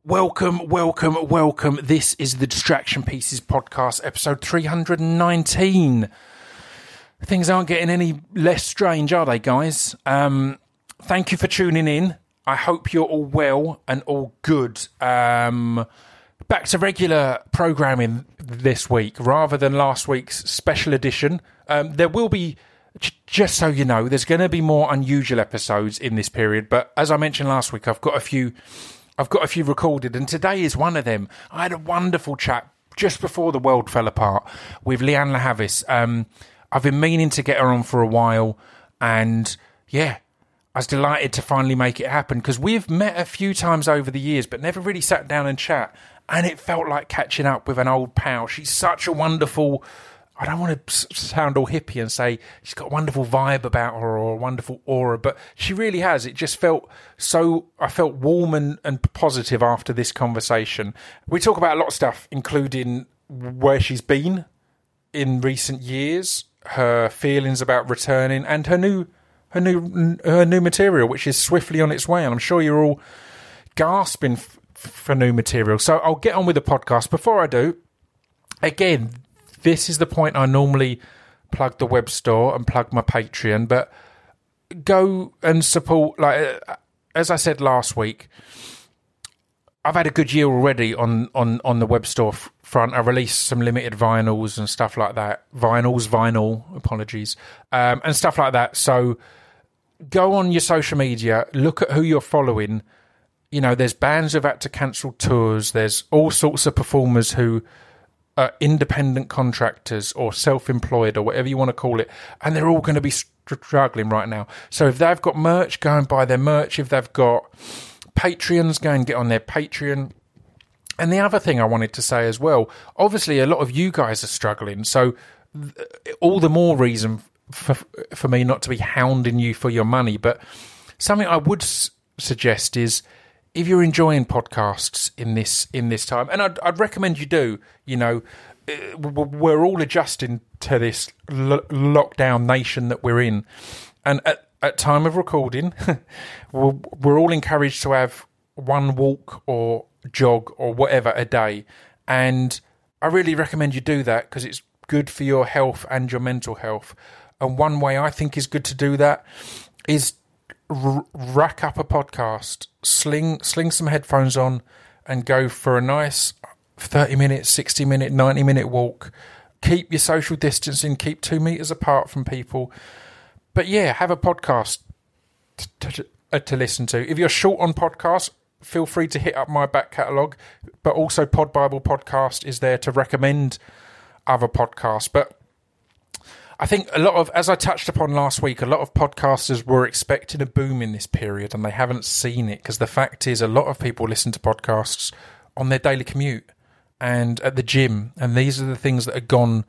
Welcome. This is the Distraction Pieces podcast, episode 319. Things aren't getting any less strange, are they, guys? Thank you for tuning in. I hope you're all well and all good. Back to regular programming this week, rather than last week's special edition. There will be, just so you know, there's going to be more unusual episodes in this period. But as I mentioned last week, I've got a few recorded, and today is one of them. I had a wonderful chat just before the world fell apart with Leanne Lahavis. I've been meaning to get her on for a while, and yeah, I was delighted to finally make it happen, because we've met a few times over the years, but never really sat down and chat, and it felt like catching up with an old pal. She's such a wonderful... I don't want to sound all hippie and say she's got a wonderful vibe about her or a wonderful aura, but she really has. It just felt so... I felt warm and positive after this conversation. We talk about a lot of stuff, including where she's been in recent years, her feelings about returning, and her new material, which is swiftly on its way. And I'm sure you're all gasping for new material. So I'll get on with the podcast. Before I do, again, this is the point I normally plug the web store and plug my Patreon, but go and support. Like as I said last week, I've had a good year already on the web store front. I released some limited vinyls and stuff like that. Vinyl, apologies, and stuff like that. So go on your social media, look at who you're following. You know, there's bands who've had to cancel tours. There's all sorts of performers who are independent contractors or self-employed or whatever you want to call it, and they're all going to be struggling right now. So if they've got merch, go and buy their merch. If they've got Patreons, go and get on their Patreon. And the other thing I wanted to say as well, obviously a lot of you guys are struggling, so all the more reason for me not to be hounding you for your money. But something I would suggest is, if you're enjoying podcasts in this time, and I'd recommend you do, you know, we're all adjusting to this lockdown nation that we're in, and at time of recording, we're all encouraged to have one walk or jog or whatever a day, and I really recommend you do that, because it's good for your health and your mental health. And one way I think is good to do that is rack up a podcast, sling some headphones on, and go for a nice 30-minute, 60-minute, 90-minute walk. Keep your social distancing, keep 2 meters apart from people. But yeah, have a podcast to listen to. If you're short on podcasts, feel free to hit up my back catalogue, but also Pod Bible Podcast is there to recommend other podcasts. But I think a lot of, as I touched upon last week, a lot of podcasters were expecting a boom in this period, and they haven't seen it, because the fact is a lot of people listen to podcasts on their daily commute and at the gym, and these are the things that are gone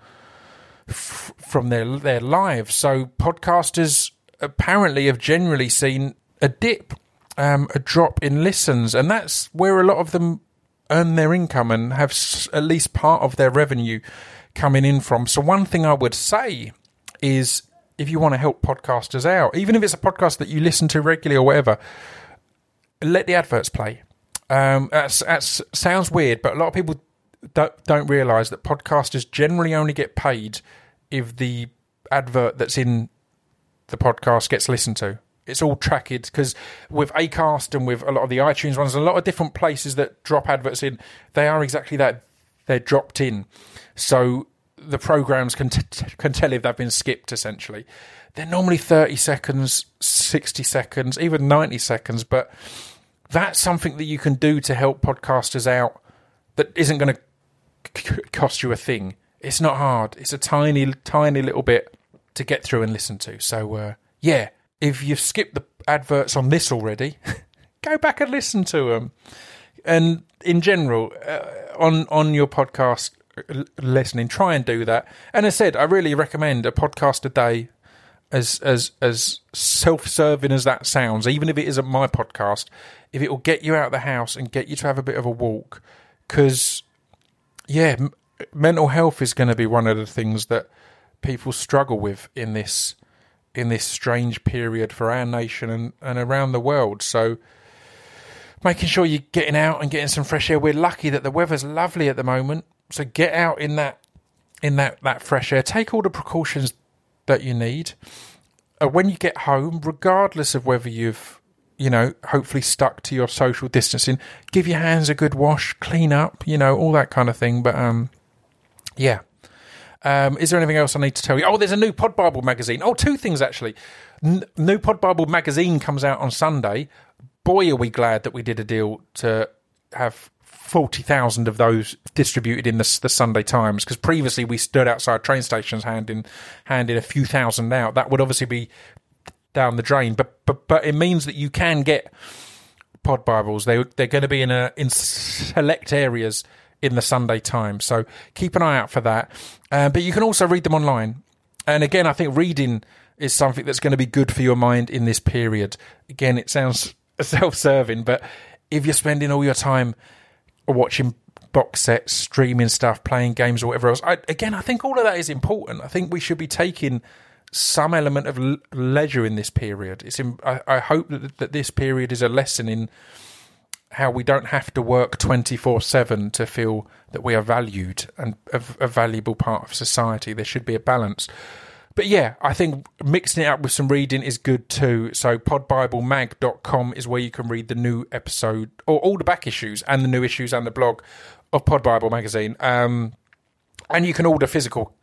from their lives. So podcasters apparently have generally seen a dip, a drop in listens, and that's where a lot of them earn their income and have at least part of their revenue coming in from. So one thing I would say is, if you want to help podcasters out, even if it's a podcast that you listen to regularly or whatever, let the adverts play. That sounds weird, but a lot of people don't realise that podcasters generally only get paid if the advert that's in the podcast gets listened to. It's all tracked, because with Acast and with a lot of the iTunes ones, a lot of different places that drop adverts in, they are exactly that. They're dropped in. So the programs can tell if they've been skipped, essentially. They're normally 30 seconds, 60 seconds, even 90 seconds, but that's something that you can do to help podcasters out that isn't going to cost you a thing. It's not hard. It's a tiny little bit to get through and listen to. So, yeah, if you've skipped the adverts on this already, go back and listen to them. And in general, on your podcast listening, try and do that. And as I said, I really recommend a podcast a day, as self-serving as that sounds, even if it isn't my podcast, if it will get you out of the house and get you to have a bit of a walk. Because, yeah, mental health is going to be one of the things that people struggle with in this strange period for our nation and around the world. So making sure you're getting out and getting some fresh air. We're lucky that the weather's lovely at the moment, so get out in that fresh air. Take all the precautions that you need. When you get home, regardless of whether you've, hopefully stuck to your social distancing, give your hands a good wash, clean up, all that kind of thing. But yeah. Is there anything else I need to tell you? Oh, there's a new Pod Bible magazine. Oh, two things actually. New Pod Bible magazine comes out on Sunday. Boy, are we glad that we did a deal to have 40,000 of those distributed in the Sunday Times, because previously we stood outside train stations handing a few thousand out. That would obviously be down the drain, but it means that you can get Pod Bibles. They're going to be in select areas in the Sunday Times, so keep an eye out for that. But you can also read them online. And again, I think reading is something that's going to be good for your mind in this period. Again, it sounds self-serving, but if you're spending all your time watching box sets, streaming stuff, playing games or whatever else, I think all of that is important. I think we should be taking some element of leisure in this period. I hope that this period is a lesson in how we don't have to work 24/7 to feel that we are valued and a valuable part of society. There should be a balance. But yeah, I think mixing it up with some reading is good too. So podbiblemag.com is where you can read the new episode, or all the back issues and the new issues and the blog of Pod Bible magazine. And you can order physical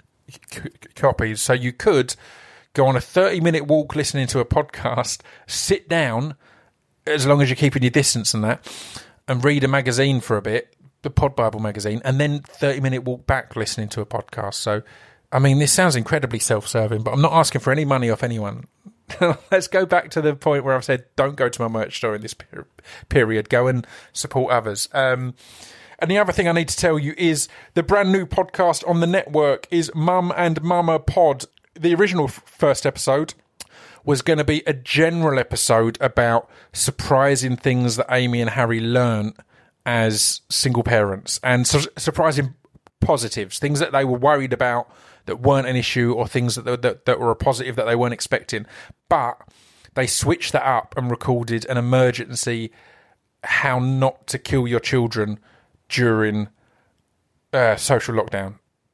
copies. So you could go on a 30-minute walk listening to a podcast, sit down, as long as you're keeping your distance and that, and read a magazine for a bit, the Pod Bible magazine, and then 30-minute walk back listening to a podcast. So, I mean, this sounds incredibly self-serving, but I'm not asking for any money off anyone. Let's go back to the point where I've said, don't go to my merch store in this period. Go and support others. And the other thing I need to tell you is the brand new podcast on the network is Mum and Mama Pod. The original first episode was going to be a general episode about surprising things that Amy and Harry learn as single parents, and surprising positives, things that they were worried about that weren't an issue, or things that were a positive that they weren't expecting. But they switched that up and recorded an emergency how not to kill your children during social lockdown.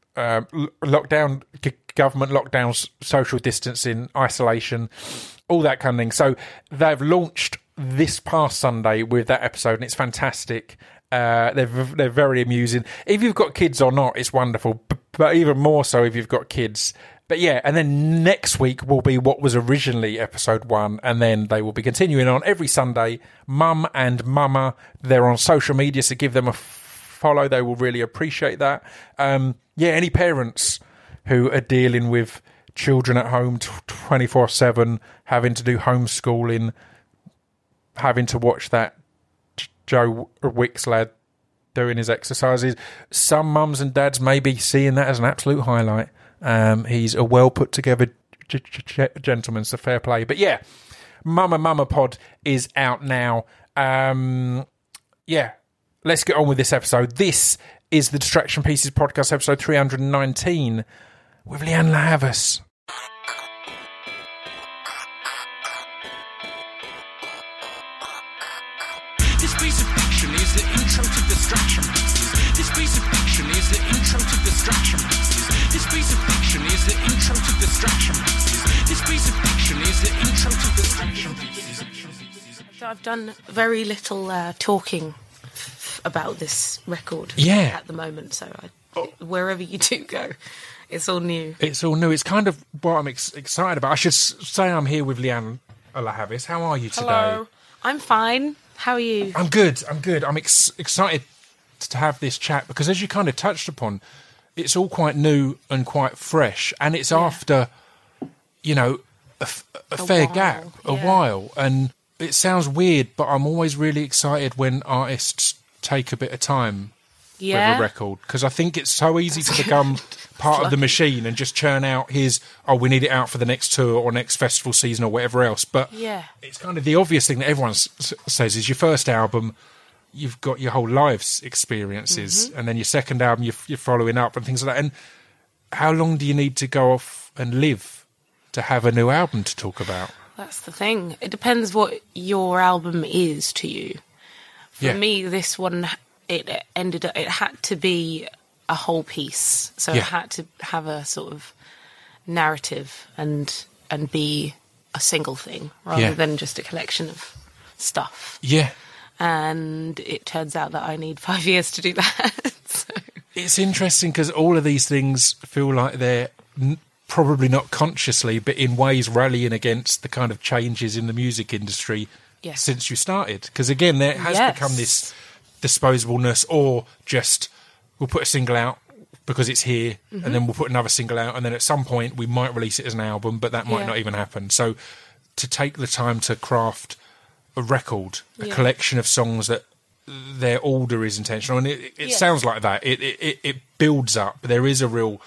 Government lockdowns, social distancing, isolation, all that kind of thing. So they've launched this past Sunday with that episode, and it's fantastic. They're very amusing. If you've got kids or not, it's wonderful, but even more so if you've got kids. But yeah, and then next week will be what was originally episode 1, and then they will be continuing on every Sunday. Mum and Mama, they're on social media, so give them a follow. They will really appreciate that. Any parents who are dealing with children at home 24/7, having to do homeschooling, having to watch that Joe Wicks lad doing his exercises. Some mums and dads may be seeing that as an absolute highlight. He's a well put together gentleman, so fair play. But yeah, Mama Pod is out now. Let's get on with this episode. This is the Distraction Pieces podcast, episode 319, with Leanne LaHavas. This piece of fiction is the intro to Distraction Pieces. This piece of fiction is the intro to Distraction Pieces. This piece of fiction is the intro to Distraction Pieces. This piece of fiction is the intro to Distraction Pieces. I've done very little talking about this record at the moment, so wherever you do go, it's all new. It's all new. It's kind of what I'm excited about. I should say I'm here with Leanne LaHavas. How are you today? Hello. I'm fine. How are you? I'm good. I'm excited to have this chat because, as you kind of touched upon, it's all quite new and quite fresh, and it's after, a fair gap, a while. And it sounds weird, but I'm always really excited when artists take a bit of time with a record, because I think it's so easy to become part of the machine and just churn out we need it out for the next tour or next festival season or whatever else. But it's kind of the obvious thing that everyone says is your first album, you've got your whole life's experiences, and then your second album you're following up and things like that. And how long do you need to go off and live to have a new album to talk about? That's the thing. It depends what your album is to you. For me, this one, it had to be a whole piece. So it had to have a sort of narrative and be a single thing rather than just a collection of stuff. Yeah. And it turns out that I need 5 years to do that. So. It's interesting because all of these things feel like they're probably not consciously, but in ways rallying against the kind of changes in the music industry since you started. Because again, there has become this disposableness, or just we'll put a single out because it's here, and then we'll put another single out, and then at some point we might release it as an album, but that might not even happen. So to take the time to craft a record, a collection of songs that their order is intentional, and it sounds like that. It builds up. There is a real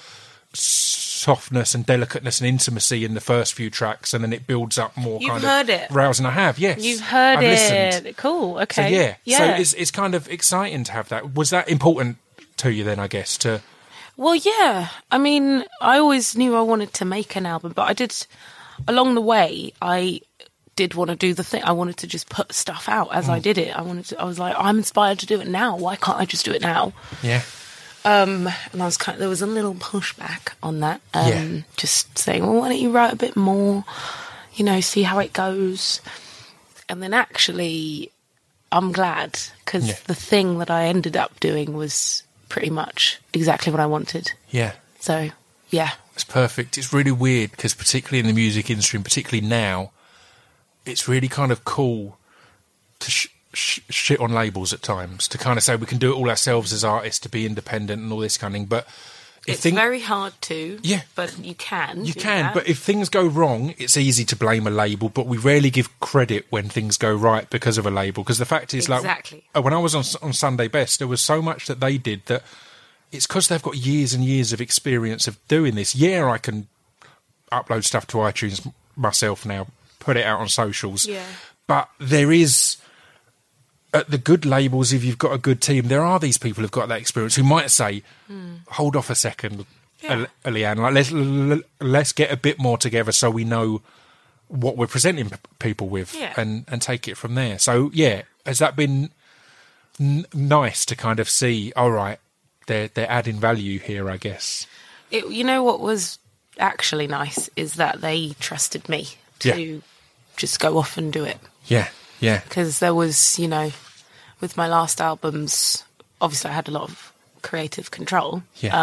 softness and delicateness and intimacy in the first few tracks, and then it builds up more. You've heard it. Rousing. I have, yes. You've heard I've it. Listened. Cool. Okay. So so it's kind of exciting to have that. Was that important to you then? I guess to. Well, yeah. I mean, I always knew I wanted to make an album, but I did along the way. I did want to do the thing. I wanted to just put stuff out as I did it. I was like, I'm inspired to do it now. Why can't I just do it now? Yeah. And I was there was a little pushback on that. Just saying, well, why don't you write a bit more? You know, see how it goes. And then actually, I'm glad because the thing that I ended up doing was pretty much exactly what I wanted. Yeah. So, yeah. It's perfect. It's really weird because particularly in the music industry, and particularly now, it's really kind of cool to shit on labels at times, to kind of say we can do it all ourselves as artists, to be independent and all this kind of thing. But it's very hard to. Yeah. But you can. You can. That. But if things go wrong, it's easy to blame a label. But we rarely give credit when things go right because of a label. Because the fact is, like, when I was on Sunday Best, there was so much that they did that it's because they've got years and years of experience of doing this. Yeah, I can upload stuff to iTunes myself now, put it out on socials. Yeah. But there is, at the good labels, if you've got a good team, there are these people who've got that experience who might say, hold off a second, Leanne, like, let's get a bit more together so we know what we're presenting people with and take it from there. So, yeah, has that been nice to kind of see, all right, they're adding value here, I guess? You know what was actually nice is that they trusted me to just go off and do it. Yeah, yeah. Because there was, you know, with my last albums, obviously I had a lot of creative control,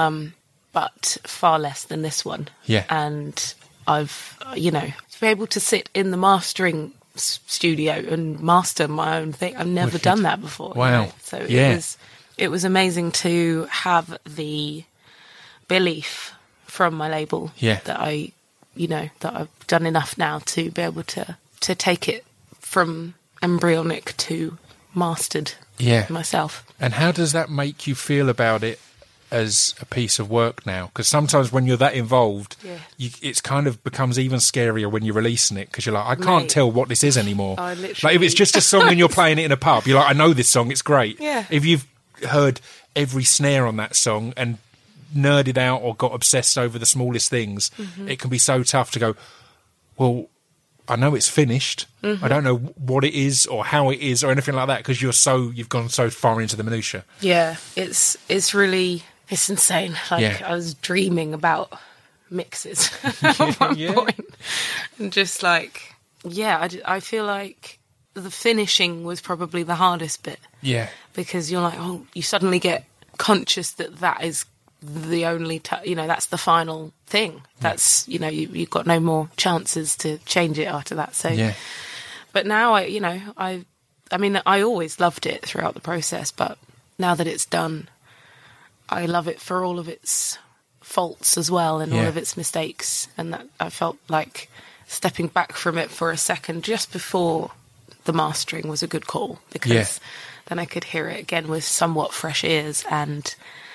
but far less than this one. Yeah. And I've, you know, to be able to sit in the mastering studio and master my own thing, I've never done that before. Wow. You know? So it was amazing to have the belief from my label that I, you know, that I've done enough now to be able to take it from embryonic to mastered myself. And how does that make you feel about it as a piece of work now? Because sometimes when you're that involved, it's kind of becomes even scarier when you're releasing it, because you're like, I can't tell what this is anymore. Like if it's just a song and you're playing it in a pub, you're like, I know this song, it's great. Yeah. If you've heard every snare on that song and nerded out or got obsessed over the smallest things, it can be so tough to go, well, I know it's finished. I don't know what it is or how it is or anything like that, because you've gone so far into the minutiae. Yeah, it's really, it's insane. Like I was dreaming about mixes at one point. And just like, I feel like the finishing was probably the hardest bit. Yeah. Because you're like, you suddenly get conscious that is the only that's the final thing. That's you've got no more chances to change it after that. So but now I mean I always loved it throughout the process, but now that it's done, I love it for all of its faults as well, and all of its mistakes, and that I felt like stepping back from it for a second just before the mastering was a good call, because then I could hear it again with somewhat fresh ears and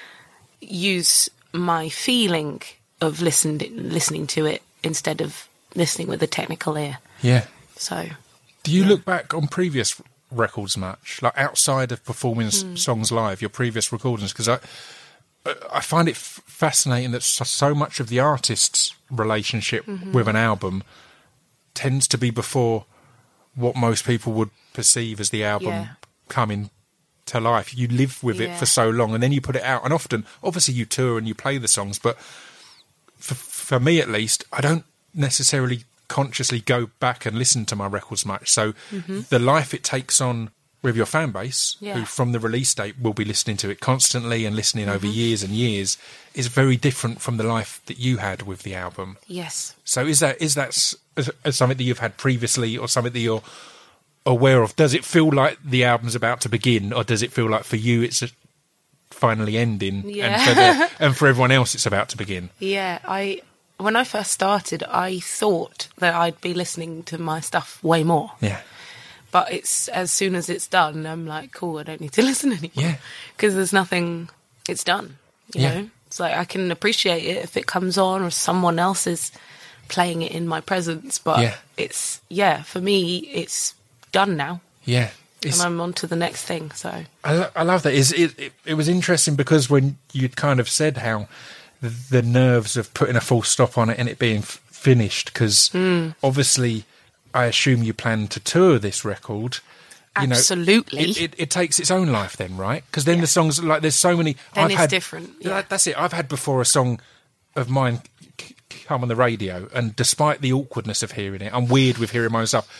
use my feeling of listening to it instead of listening with a technical ear. Yeah. So, do you look back on previous records much, like outside of performing songs live, your previous recordings? Because I find it fascinating that so much of the artist's relationship with an album tends to be before what most people would perceive as the album coming to life. You live with it for so long, and then you put it out. And often, obviously, you tour and you play the songs, but for me at least, I don't necessarily consciously go back and listen to my records much. So the life it takes on with your fan base, who from the release date will be listening to it constantly and listening over years and years, is very different from the life that you had with the album. Yes. So is that something that you've had previously, or something that you're aware of? Does it feel like the album's about to begin, or does it feel like for you it's finally ending, and for everyone else it's about to begin? Yeah, when I first started, I thought that I'd be listening to my stuff way more. Yeah. But it's as soon as it's done, I'm like, cool, I don't need to listen anymore. Yeah. Because there's nothing, it's done, you know? It's like I can appreciate it if it comes on or someone else is playing it in my presence. But it's, for me, it's done now. Yeah. And I'm on to the next thing, so. I love that. It was interesting because when you'd kind of said how the nerves of putting a full stop on it and it being finished, because obviously I assume you plan to tour this record. Absolutely. It takes its own life then, right? Because then the songs, like, there's so many. Then it's different. Yeah. That's it. I've had before a song of mine come on the radio, and despite the awkwardness of hearing it, I'm weird with hearing my own stuff.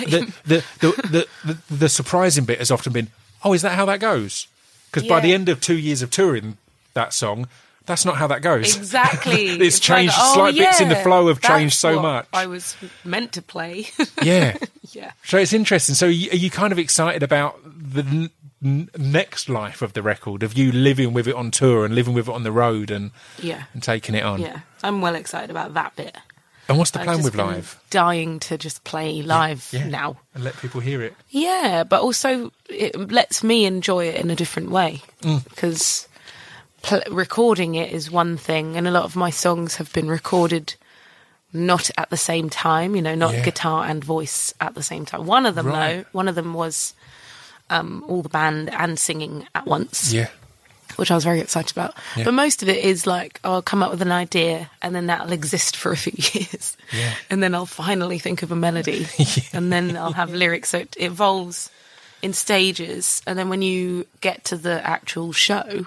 The surprising bit has often been, oh, is that how that goes? Because by the end of 2 years of touring that song, that's not how that goes. Exactly. It's changed. Like, slight bits in the flow have changed so much. I was meant to play. Yeah. Yeah. So it's interesting. So are you kind of excited about the next life of the record, of you living with it on tour and living with it on the road and taking it on? Yeah. I'm well excited about that bit. And what's the plan I've with just live? been dying to just play live now. And let people hear it. Yeah, but also it lets me enjoy it in a different way. Because recording it is one thing, and a lot of my songs have been recorded not at the same time, not guitar and voice at the same time. One of them, though, was all the band and singing at once. Yeah. Which I was very excited about. Yeah. But most of it is like, I'll come up with an idea and then that'll exist for a few years. Yeah. And then I'll finally think of a melody and then I'll have lyrics. So it evolves in stages. And then when you get to the actual show,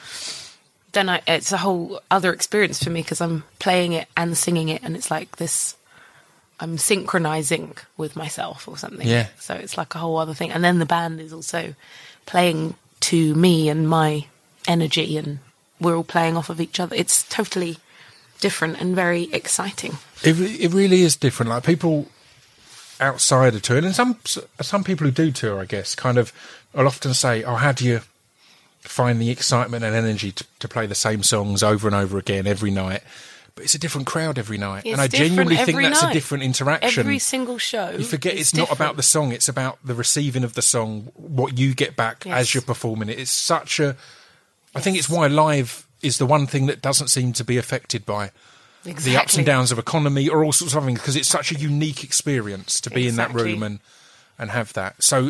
then it's a whole other experience for me, because I'm playing it and singing it, and it's like this, I'm synchronizing with myself or something. Yeah. So it's like a whole other thing. And then the band is also playing to me and my energy, and we're all playing off of each other. It's totally different and very exciting. It really is different. Like, people outside of touring, and some people who do tour, I guess, kind of will often say, oh, how do you find the excitement and energy to play the same songs over and over again every night? But it's a different crowd every night. It's and I genuinely think that's night. A different interaction. Every single show. You forget it's not about the song, it's about the receiving of the song, what you get back as you're performing it. It's such a... I think it's why live is the one thing that doesn't seem to be affected by the ups and downs of economy or all sorts of things, because it's such a unique experience to be in that room and have that. So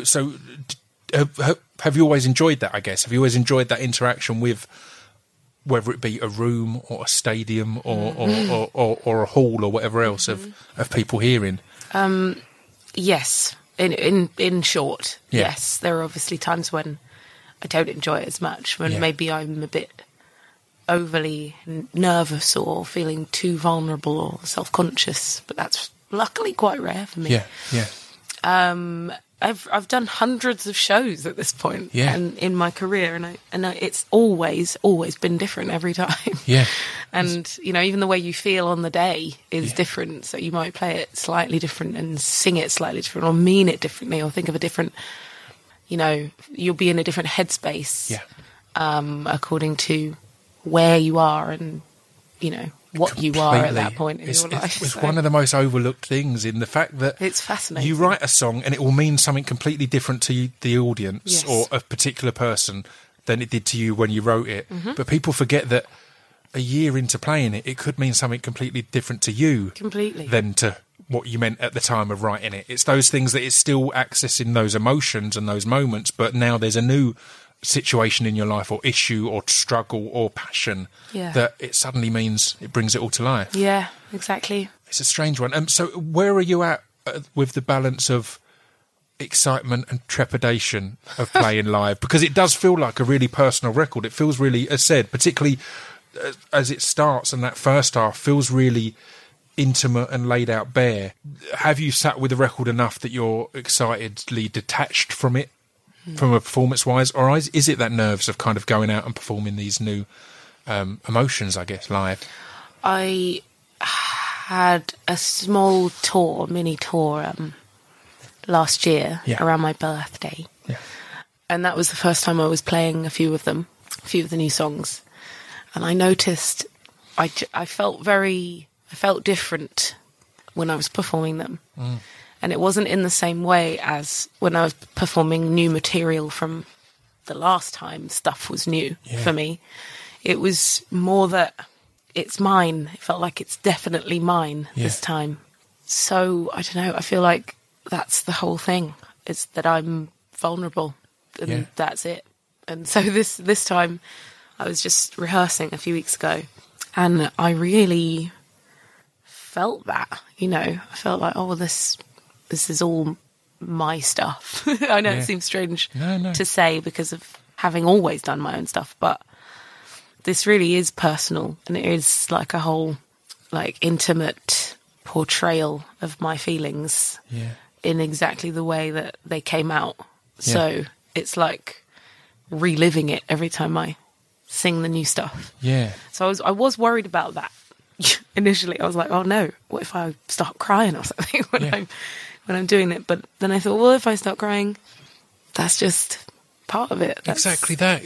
have you always enjoyed that, I guess? Have you always enjoyed that interaction with, whether it be a room or a stadium or a hall or whatever else of people hearing? Yes. In short, yes. There are obviously times when I don't enjoy it as much, when maybe I'm a bit overly nervous or feeling too vulnerable or self-conscious, but that's luckily quite rare for me. Yeah, yeah. I've done hundreds of shows at this point in my career, and it's always been different every time. Yeah. And, even the way you feel on the day is different. So you might play it slightly different and sing it slightly different, or mean it differently, or think of a different, you'll be in a different headspace according to where you are and, what you are at that point in your life. It's one of the most overlooked things, in the fact that it's fascinating. You write a song and it will mean something completely different to the audience or a particular person than it did to you when you wrote it. Mm-hmm. But people forget that a year into playing it, it could mean something completely different to you than to what you meant at the time of writing it. It's those things that it's still accessing those emotions and those moments, but now there's a new situation in your life or issue or struggle or passion that it suddenly means it brings it all to life. Yeah, exactly. It's a strange one. So where are you at with the balance of excitement and trepidation of playing live? Because it does feel like a really personal record. It feels really, as said, particularly as it starts, and that first half feels really intimate and laid out bare. Have you sat with the record enough that you're excitedly detached from it, from a performance-wise, or is it that nerves of kind of going out and performing these new emotions, I guess, live? I had a small tour, mini tour, last year around my birthday. Yeah. And that was the first time I was playing a few of the new songs. And I noticed I felt different when I was performing them. And it wasn't in the same way as when I was performing new material from the last time stuff was new for me. It was more that it's mine. It felt like it's definitely mine this time. So, I don't know, I feel like that's the whole thing. It's that I'm vulnerable, and that's it. And so this time, I was just rehearsing a few weeks ago, and I really felt that, I felt like, oh, this is all my stuff. I know it seems strange to say because of having always done my own stuff, but this really is personal, and it is like a whole, like, intimate portrayal of my feelings in exactly the way that they came out. So it's like reliving it every time I sing the new stuff. So I was worried about that initially. I was like, oh no, what if I start crying or something when I'm doing it? But then I thought, well, if I start crying, that's just part of it. That's exactly that.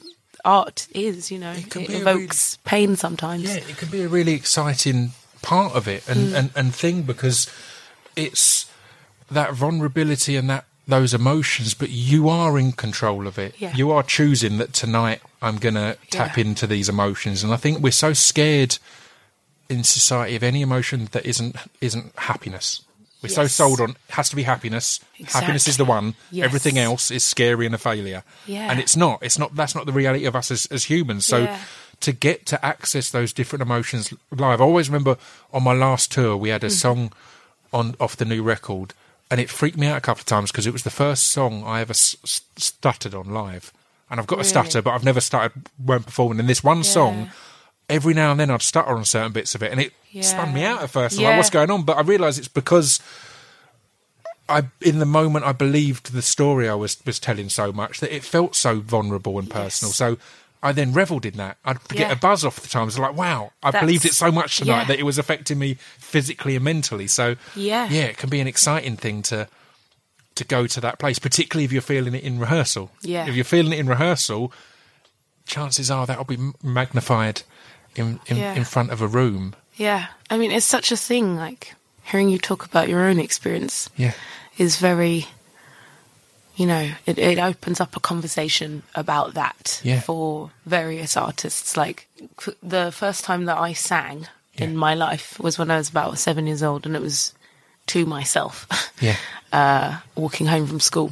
Art is, it evokes pain sometimes. Yeah, it can be a really exciting part of it and thing, because it's that vulnerability and those emotions, but you are in control of it. Yeah. You are choosing that tonight I'm going to tap into these emotions. And I think we're so scared in society of any emotion that isn't happiness. We're so sold on, it has to be happiness. Exactly. Happiness is the one. Yes. Everything else is scary and a failure. Yeah. And it's not. That's not the reality of us as humans. So to get to access those different emotions live. I always remember on my last tour, we had a song off the new record, and it freaked me out a couple of times because it was the first song I ever stuttered on live. And I've got a stutter, but I've never stuttered when performing. And this one song, every now and then I'd stutter on certain bits of it, and it spun me out at first. I'm like, what's going on? But I realised it's because in the moment I believed the story I was telling so much that it felt so vulnerable and personal. So I then revelled in that. I'd get a buzz off the time. I was like, wow, I believed it so much tonight that it was affecting me physically and mentally. So it can be an exciting thing to go to that place, particularly if you're feeling it in rehearsal. Yeah. If you're feeling it in rehearsal, chances are that'll be magnified in front of a room. Yeah. I mean, it's such a thing, like hearing you talk about your own experience is very, it opens up a conversation about that for various artists. Like the first time that I sang in my life was when I was about 7 years old, and it was to myself, walking home from school.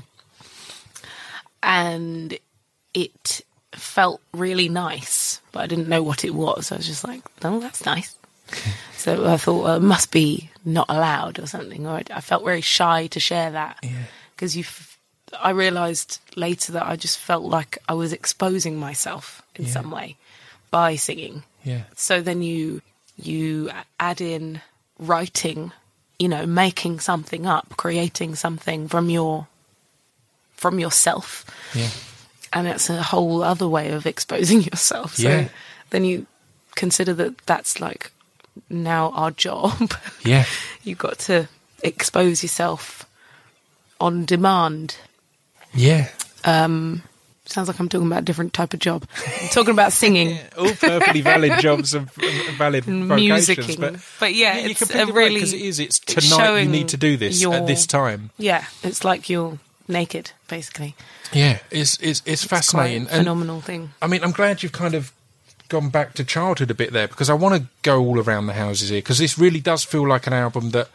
And it felt really nice, but I didn't know what it was. I was just like, oh, that's nice. So I thought, well, it must be not allowed or something. Or I felt very shy to share that because I realised later that I just felt like I was exposing myself in some way by singing. Yeah. So then you add in writing, making something up, creating something from yourself. Yeah. And it's a whole other way of exposing yourself. So then you consider that that's like now our job. Yeah. You've got to expose yourself on demand. Yeah. Sounds like I'm talking about a different type of job. I'm talking about singing. All perfectly valid jobs and valid vocations. But it's a really... Because it's tonight you need to do this at this time. Yeah, it's like you're naked, basically. Yeah, it's fascinating. Quite a phenomenal thing. I mean, I'm glad you've kind of gone back to childhood a bit there, because I want to go all around the houses here, because this really does feel like an album that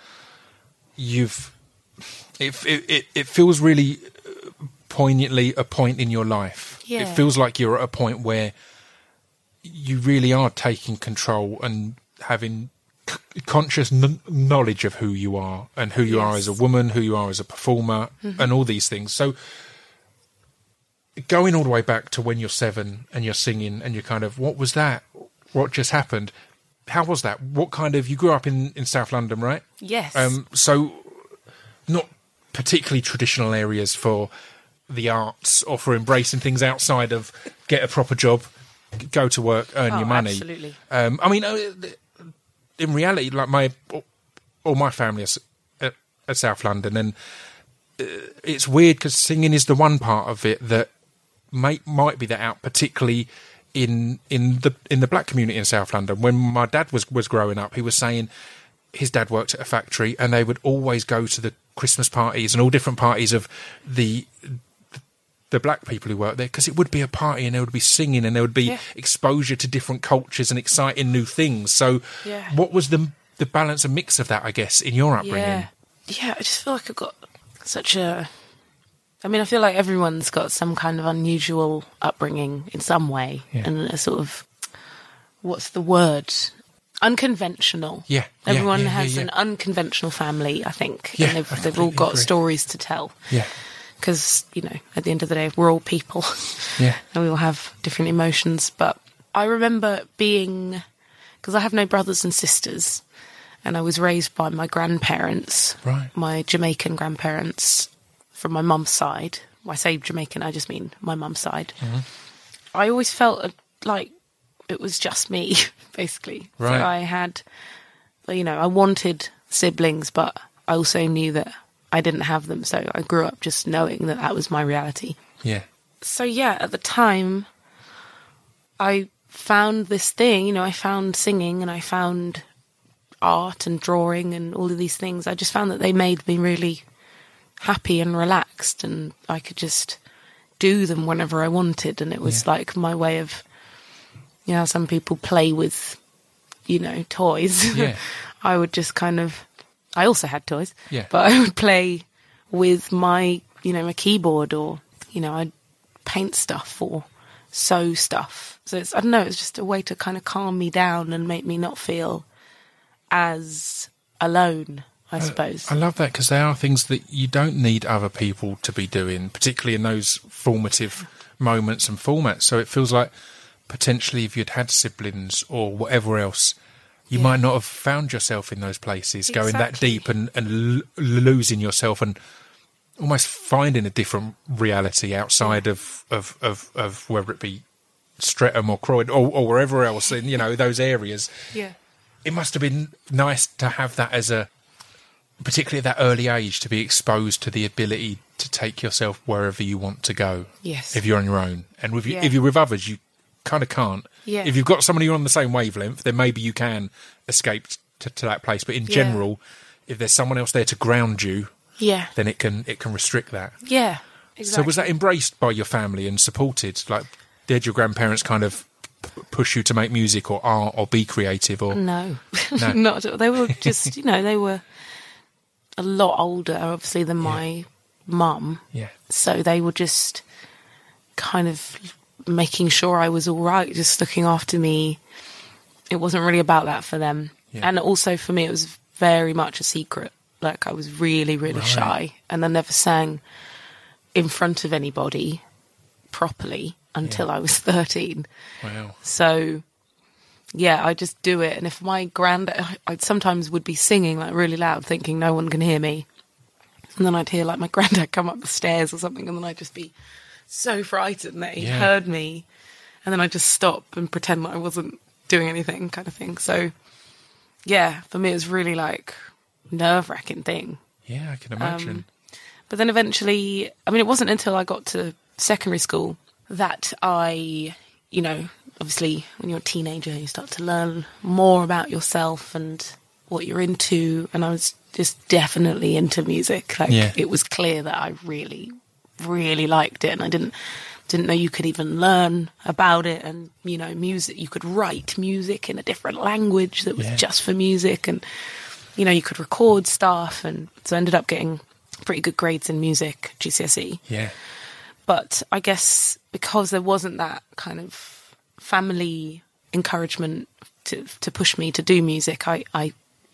it feels really poignantly a point in your life. Yeah. It feels like you're at a point where you really are taking control and having conscious knowledge of who you are and who you are as a woman, who you are as a performer, and all these things. So going all the way back to when you're 7 and you're singing and you're kind of, what was that? What just happened? How was that? What kind of, you grew up in South London, right? Yes. So not particularly traditional areas for the arts or for embracing things outside of get a proper job, go to work, earn your money. Absolutely. I mean, in reality, like all my family is at South London, and it's weird because singing is the one part of it that might be that out, particularly in the black community in South London. When my dad was growing up, he was saying his dad worked at a factory, and they would always go to the Christmas parties and all different parties of the black people who worked there, because it would be a party and there would be singing and there would be exposure to different cultures and exciting new things. So what was the balance and mix of that, I guess, in your upbringing? Yeah, I just feel like I've got such a... I mean, I feel like everyone's got some kind of unusual upbringing in some way, and a sort of, what's the word? Unconventional. Yeah. Everyone has an unconventional family, I think. Yeah, and they've all got stories to tell. Yeah. Because, you know, at the end of the day, we're all people. Yeah. And we all have different emotions. But I remember being... Because I have no brothers and sisters. And I was raised by my grandparents. Right. My Jamaican grandparents from my mum's side. When I say Jamaican, I just mean my mum's side. Mm-hmm. I always felt like it was just me, basically. Right. So I had... You know, I wanted siblings, but I also knew that I didn't have them, so I grew up just knowing that that was my reality. Yeah. So yeah, at the time, I found this thing, you know, I found singing and I found art and drawing and all of these things. I just found that they made me really happy and relaxed, and I could just do them whenever I wanted, and it was like my way of, you know, some people play with, you know, toys. Yeah. I would just kind of... I also had toys, but I would play with my, you know, my keyboard, or, you know, I'd paint stuff or sew stuff. So it's, I don't know, it's just a way to kind of calm me down and make me not feel as alone, I suppose. I love that, because they are things that you don't need other people to be doing, particularly in those formative moments and formats. So it feels like potentially if you'd had siblings or whatever else, you might not have found yourself in those places, going that deep and losing yourself and almost finding a different reality outside of whether it be Streatham or Croydon or wherever else in, you know, those areas. Yeah. It must have been nice to have that as a, particularly at that early age, to be exposed to the ability to take yourself wherever you want to go. Yes. If you're on your own. And if you're with others, you kind of can't. Yeah. If you've got somebody who's on the same wavelength, then maybe you can escape to that place. But in general, if there's someone else there to ground you, then it can restrict that. Yeah, exactly. So was that embraced by your family and supported? Like, did your grandparents kind of push you to make music or art or be creative? Or No. Not at all. They were just, you know, they were a lot older, obviously, than my mum. Yeah. So they were just kind of making sure I was all right, just looking after me. It wasn't really about that for them. Yeah. And also for me, it was very much a secret. Like, I was really, really shy, and I never sang in front of anybody properly until I was 13. Wow. So, yeah, I just do it. And if my I sometimes would be singing like really loud, thinking no one can hear me. And then I'd hear like my granddad come up the stairs or something, and then I'd just be so frightened that he heard me. And then I'd just stop and pretend that I wasn't doing anything, kind of thing. So, yeah, for me it was really like nerve-wracking thing. Yeah, I can imagine. But then eventually, I mean, it wasn't until I got to secondary school that I, you know, obviously when you're a teenager, you start to learn more about yourself and what you're into. And I was just definitely into music. Like, it was clear that I really, really liked it. And I didn't know you could even learn about it. And, you know, music, you could write music in a different language that was just for music. And, you know, you could record stuff. And so I ended up getting pretty good grades in music, GCSE. Yeah. But I guess because there wasn't that kind of family encouragement to push me to do music, I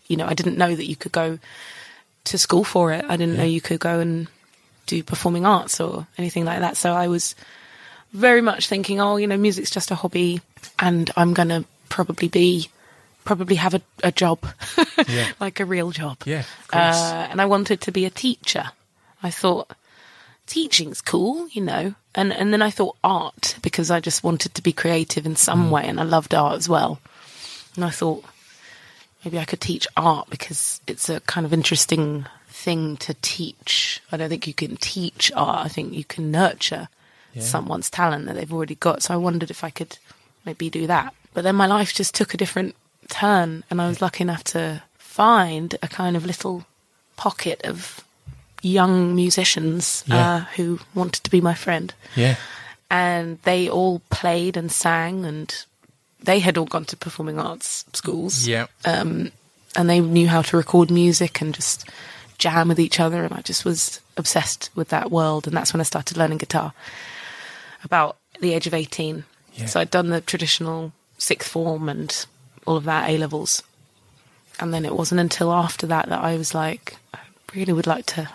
I didn't know that you could go to school for it. I didn't know you could go and do performing arts or anything like that. So I was very much thinking, music's just a hobby, and I'm going to probably have a job, like a real job. Yeah, of course. And I wanted to be a teacher. I thought teaching's cool, and then I thought art, because I just wanted to be creative in some way, and I loved art as well. And I thought maybe I could teach art because it's a kind of interesting thing to teach. I don't think you can teach art. I think you can nurture someone's talent that they've already got. So I wondered if I could maybe do that. But then my life just took a different turn, and I was lucky enough to find a kind of little pocket of young musicians who wanted to be my friend. Yeah. And they all played and sang, and they had all gone to performing arts schools. Yeah. And they knew how to record music and just jam with each other, and I just was obsessed with that world. And that's when I started learning guitar, about the age of 18. Yeah. So I'd done the traditional sixth form and all of that, A-levels. And then it wasn't until after that I was like, I really would like to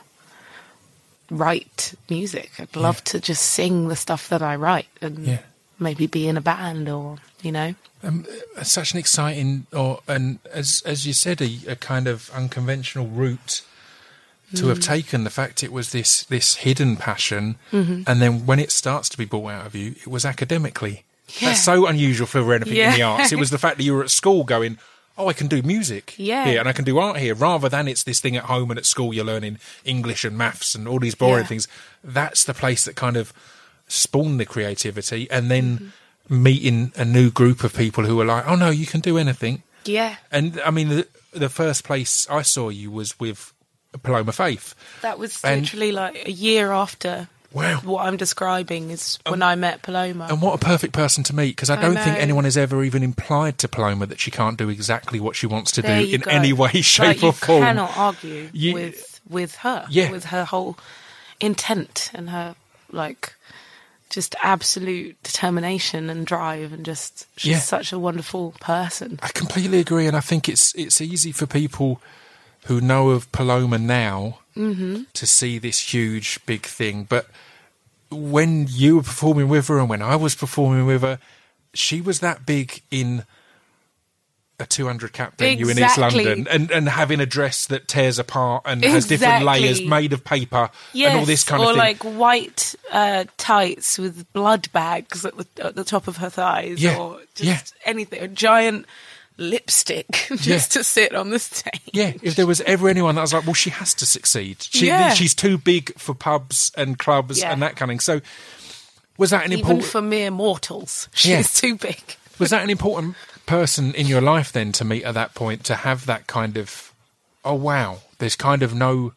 write music. I'd love to just sing the stuff that I write and maybe be in a band, or such an exciting, and as you said, a kind of unconventional route to have taken. The fact it was this hidden passion, and then when it starts to be brought out of you, it was academically. That's so unusual for anything in the arts. It was the fact that you were at school going, oh, I can do music here, and I can do art here, rather than it's this thing at home and at school you're learning English and maths and all these boring things. That's the place that kind of spawned the creativity, and then meeting a new group of people who were like, oh no, you can do anything. Yeah. And I mean, the first place I saw you was with Paloma Faith. That was literally like a year after. Wow. What I'm describing is when I met Paloma. And what a perfect person to meet, because I don't think anyone has ever even implied to Paloma that she can't do exactly what she wants to do in any way, shape or form. You cannot argue with her, with her whole intent and her, just absolute determination and drive, and just she's such a wonderful person. I completely agree, and I think it's easy for people who know of Paloma now to see this huge, big thing. But when you were performing with her and when I was performing with her, she was that big in a 200 cap venue in East London, and having a dress that tears apart and has different layers made of paper and all this kind of thing. Or like white tights with blood bags at the top of her thighs, or just anything. A giant lipstick just to sit on the stage. Yeah, if there was ever anyone that was like, well, she has to succeed. She's too big for pubs and clubs and that kind of thing. So was that an important... Even for mere mortals, she's too big. Was that an important person in your life then to meet at that point, to have that kind of, oh wow, there's kind of no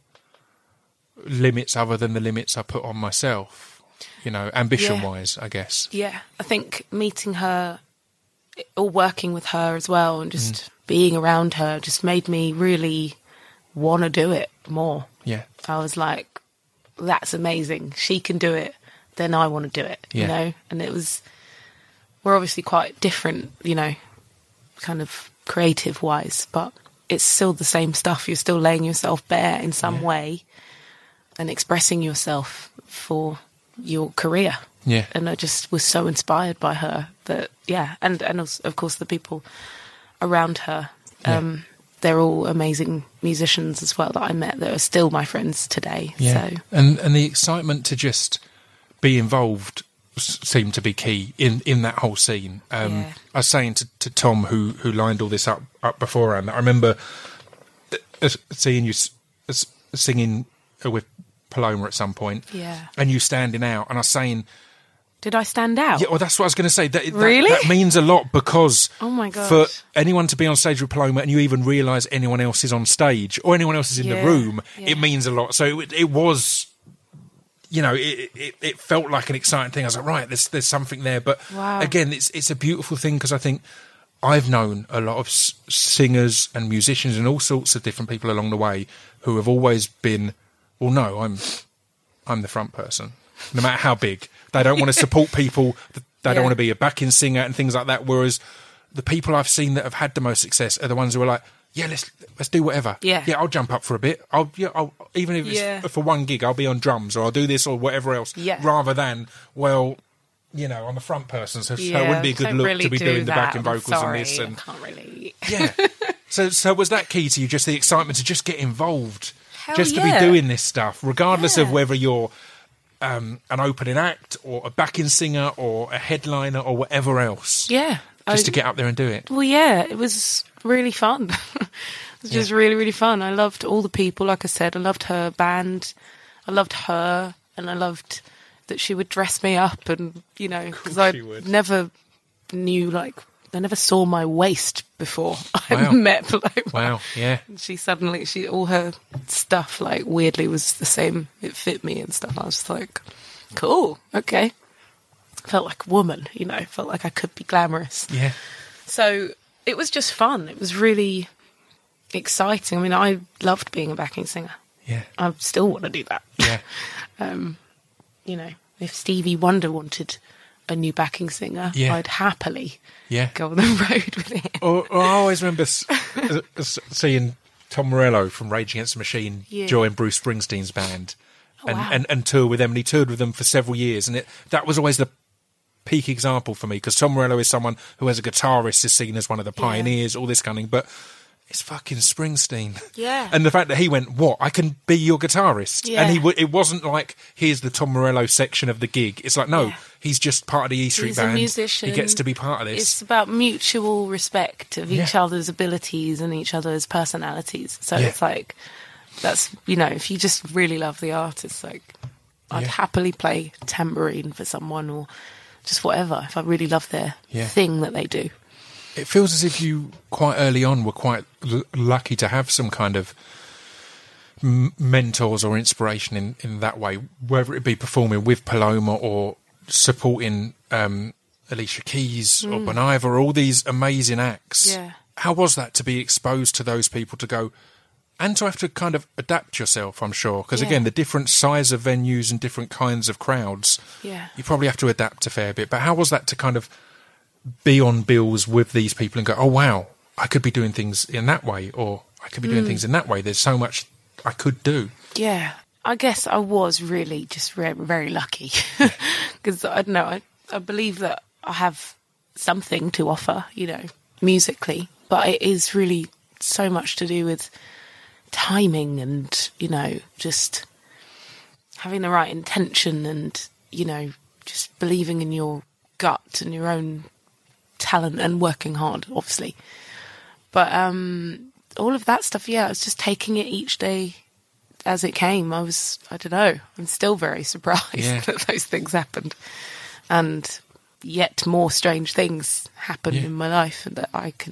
limits other than the limits I put on myself, ambition-wise, I guess. Yeah, I think meeting her or working with her as well, and just being around her just made me really want to do it more. Yeah. I was like, that's amazing. She can do it, then I want to do it, And we're obviously quite different, kind of creative-wise, but it's still the same stuff. You're still laying yourself bare in some way and expressing yourself for your career. Yeah. And I just was so inspired by her that, and also, of course, the people around her, they're all amazing musicians as well that I met that are still my friends today. Yeah. So. And the excitement to just be involved seemed to be key in that whole scene. I was saying to Tom, who lined all this up beforehand, I remember seeing you singing with Paloma at some point, and you standing out, and I was saying, did I stand out? Yeah, well, that's what I was going to say. Really? That means a lot, because oh my gosh, for anyone to be on stage with Paloma and you even realise anyone else is on stage or anyone else is in the room, it means a lot. So it was, it felt like an exciting thing. I was like, right, there's something there. But again, it's a beautiful thing, because I think I've known a lot of singers and musicians and all sorts of different people along the way who have always been, well, no, I'm the front person, no matter how big. They don't want to support people. They don't want to be a backing singer and things like that. Whereas the people I've seen that have had the most success are the ones who are like, yeah, let's do whatever. Yeah. I'll jump up for a bit. I'll even if it's for one gig, I'll be on drums or I'll do this or whatever else. Yeah. Rather than, well, you know, I'm the front person, so it wouldn't be a good look to be doing the backing vocals and this. And I can't really. yeah. So was that key to you? Just the excitement to just get involved, Hell just to yeah. be doing this stuff, regardless of Yeah. whether you're an opening act or a backing singer or a headliner or whatever else. Yeah. Just to get up there and do it. Well, yeah, it was really fun. It was just really, really fun. I loved all the people, like I said. I loved her band. I loved her. And I loved that she would dress me up and, you know, because I never knew, like, I never saw my waist before I met Paloma. Wow, yeah. She suddenly, all her stuff, like, weirdly was the same. It fit me and stuff. I was just like, cool, okay. Felt like a woman, you know, felt like I could be glamorous. Yeah. So it was just fun. It was really exciting. I mean, I loved being a backing singer. Yeah. I still want to do that. Yeah. You know, if Stevie Wonder wanted a new backing singer, I'd happily go on the road with him. I always remember seeing Tom Morello from Rage Against the Machine join Bruce Springsteen's band and tour with them. And he toured with them for several years. And that was always the peak example for me, because Tom Morello is someone who, as a guitarist, is seen as one of the pioneers, all this kind of thing. But it's fucking Springsteen. Yeah. And the fact that he went, what, I can be your guitarist? Yeah. And it wasn't like, here's the Tom Morello section of the gig. It's like, no, he's just part of the E Street Band. He's a musician. He gets to be part of this. It's about mutual respect of each other's abilities and each other's personalities. So it's like, that's, you know, if you just really love the artist, like, I'd happily play tambourine for someone or just whatever, if I really love their thing that they do. It feels as if you, quite early on, were quite lucky to have some kind of mentors or inspiration in that way, whether it be performing with Paloma or supporting Alicia Keys or Bon Iver, all these amazing acts. Yeah. How was that to be exposed to those people, to go and to have to kind of adapt yourself, I'm sure? Because, again, the different size of venues and different kinds of crowds, you probably have to adapt a fair bit. But how was that to kind of be on bills with these people and go, oh, wow, I could be doing things in that way, or I could be doing things in that way. There's so much I could do. Yeah, I guess I was really just very lucky, because I don't know, I believe that I have something to offer, you know, musically, but it is really so much to do with timing and, you know, just having the right intention and, you know, just believing in your gut and your own talent and working hard, obviously. But all of that stuff, I was just taking it each day as it came. I don't know, I'm still very surprised that those things happened. And yet more strange things happened in my life that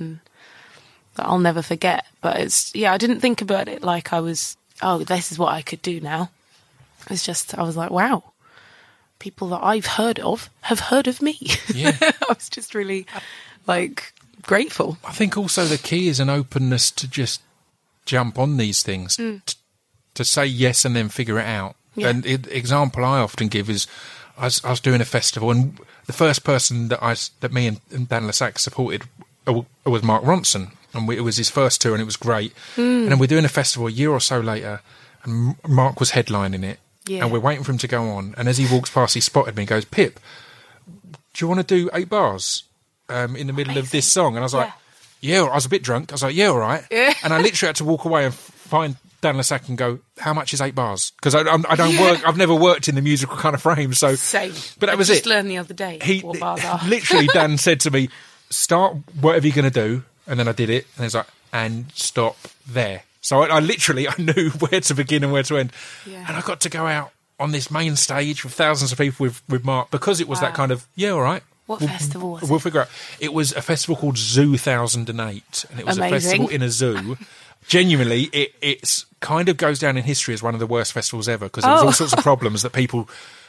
that I'll never forget. But I didn't think about it like I was, this is what I could do now. It's just, I was like, wow, people that I've heard of have heard of me. Yeah. I was just really, like, grateful. I think also the key is an openness to just jump on these things, to say yes and then figure it out. Yeah. And example I often give is, I was doing a festival, and the first person that me and Dan Lessac supported was Mark Ronson, and it was his first tour, and it was great. And then we're doing a festival a year or so later, and Mark was headlining it, and we're waiting for him to go on. And as he walks past, he spotted me and goes, "Pip, do you want to do 8 bars in the middle of this song?" And I was like, "Yeah." I was a bit drunk. I was like, "Yeah, all right." Yeah. And I literally had to walk away and find Dan Lessac and go, "How much is 8 bars?" Because I don't work. I've never worked in the musical kind of frame. So, same. But that was it. Just learned the other day what bars are. Literally, Dan said to me, "Start whatever you're going to do," and then I did it, and he was like, "And stop there." So I knew where to begin and where to end, and I got to go out on this main stage with thousands of people with Mark, because it was that kind of all right. What festival was it? We'll figure out. It was a festival called Zoo 2008, and it was a festival in a zoo. Genuinely, it's kind of goes down in history as one of the worst festivals ever, because there was all sorts of problems that people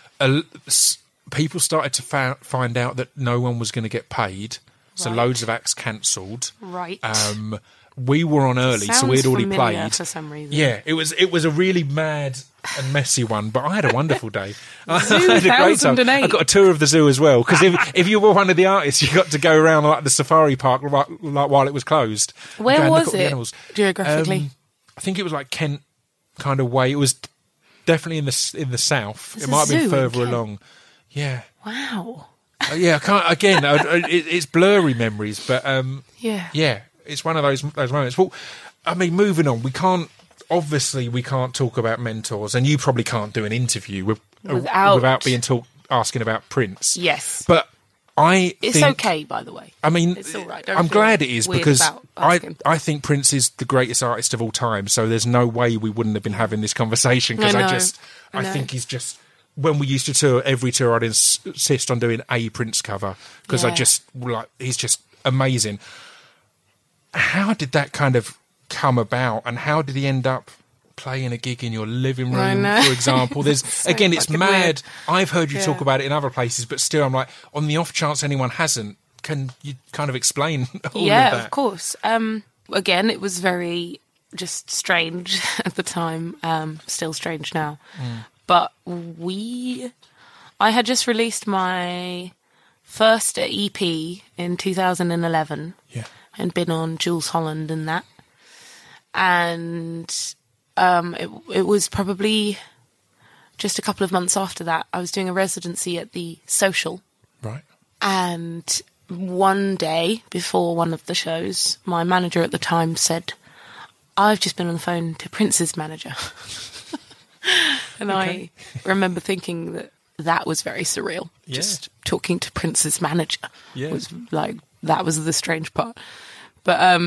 started to find out that no one was going to get paid, so loads of acts cancelled. Right. we were on early, so we'd already played. For some reason. Yeah, it was a really mad and messy one, but I had a wonderful day. I Zoo had a great time. 1008. I got a tour of the zoo as well, because if you were one of the artists, you got to go around like the safari park like while it was closed. Where Go and look was at the it animals. geographically? I think it was like Kent kind of way. It was definitely in the south. There's It might have a zoo been in further Kent. along. Yeah. Wow. Yeah, I can't. Again, it's blurry memories, but Yeah. it's one of those moments. Well, I mean, moving on, we can't talk about mentors, and you probably can't do an interview without being asking about Prince. Yes. But It's okay, by the way. I mean, It's all right. Don't I'm feel glad it is, weird because about asking. I think Prince is the greatest artist of all time. So there's no way we wouldn't have been having this conversation, because I I know. think he's just. When we used to tour, every tour I'd insist on doing a Prince cover, because Yeah. he's just amazing. How did that kind of come about, and how did he end up playing a gig in your living I room, know. for example? There's again, it's fucking mad. weird. I've heard you talk Yeah. about it in other places, but still, I'm like, on the off chance anyone hasn't, can you kind of explain all Yeah, of that? of course. Again, it was very just strange at the time. Still strange now. But I had just released my first EP in 2011. Yeah. And been on Jules Holland and that. And it was probably just a couple of months after that. I was doing a residency at the Social. Right. And one day before one of the shows, my manager at the time said, I've just been on the phone to Prince's manager. And I remember thinking that was very surreal. Yeah. Just talking to Prince's manager Yeah. that was the strange part. But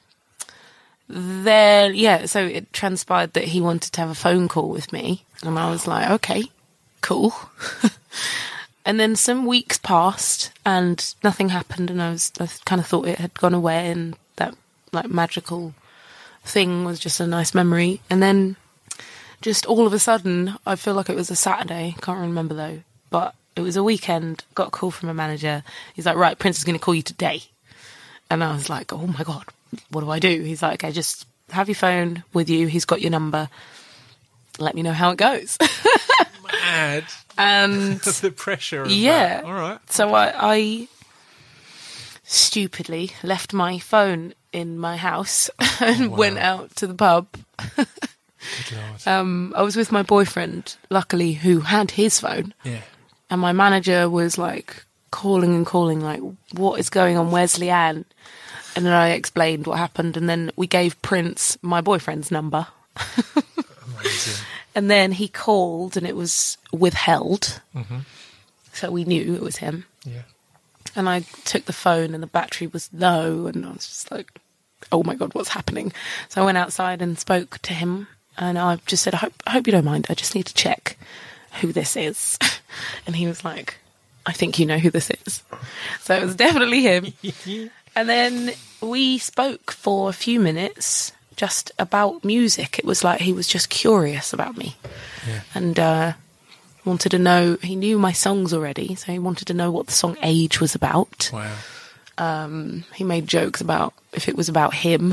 so it transpired that he wanted to have a phone call with me. And I was like, okay, cool. And then some weeks passed and nothing happened, and I kind of thought it had gone away, and that like magical thing was just a nice memory. And then just all of a sudden, I feel like it was a Saturday, can't remember though, but it was a weekend, got a call from a manager. He's like, right, Prince is going to call you today. And I was like, oh my God, what do I do? He's like, okay, just have your phone with you. He's got your number. Let me know how it goes. Mad. And The pressure of yeah. that. All right. So I stupidly left my phone in my house and went out to the pub. Good Lord. I was with my boyfriend, luckily, who had his phone. Yeah. And my manager was like calling and calling, like, what is going on? Where's Leanne? And then I explained what happened. And then we gave Prince my boyfriend's number. Amazing. And then he called and it was withheld. Mm-hmm. So we knew it was him. Yeah. And I took the phone and the battery was low. And I was just like, oh my God, what's happening? So I went outside and spoke to him. And I just said, I hope you don't mind. I just need to check who this is. And he was like, I think you know who this is. So it was definitely him. And then we spoke for a few minutes just about music. It was like he was just curious about me. Yeah. And wanted to know, he knew my songs already, so he wanted to know what the song Age was about. Wow. He made jokes about if it was about him.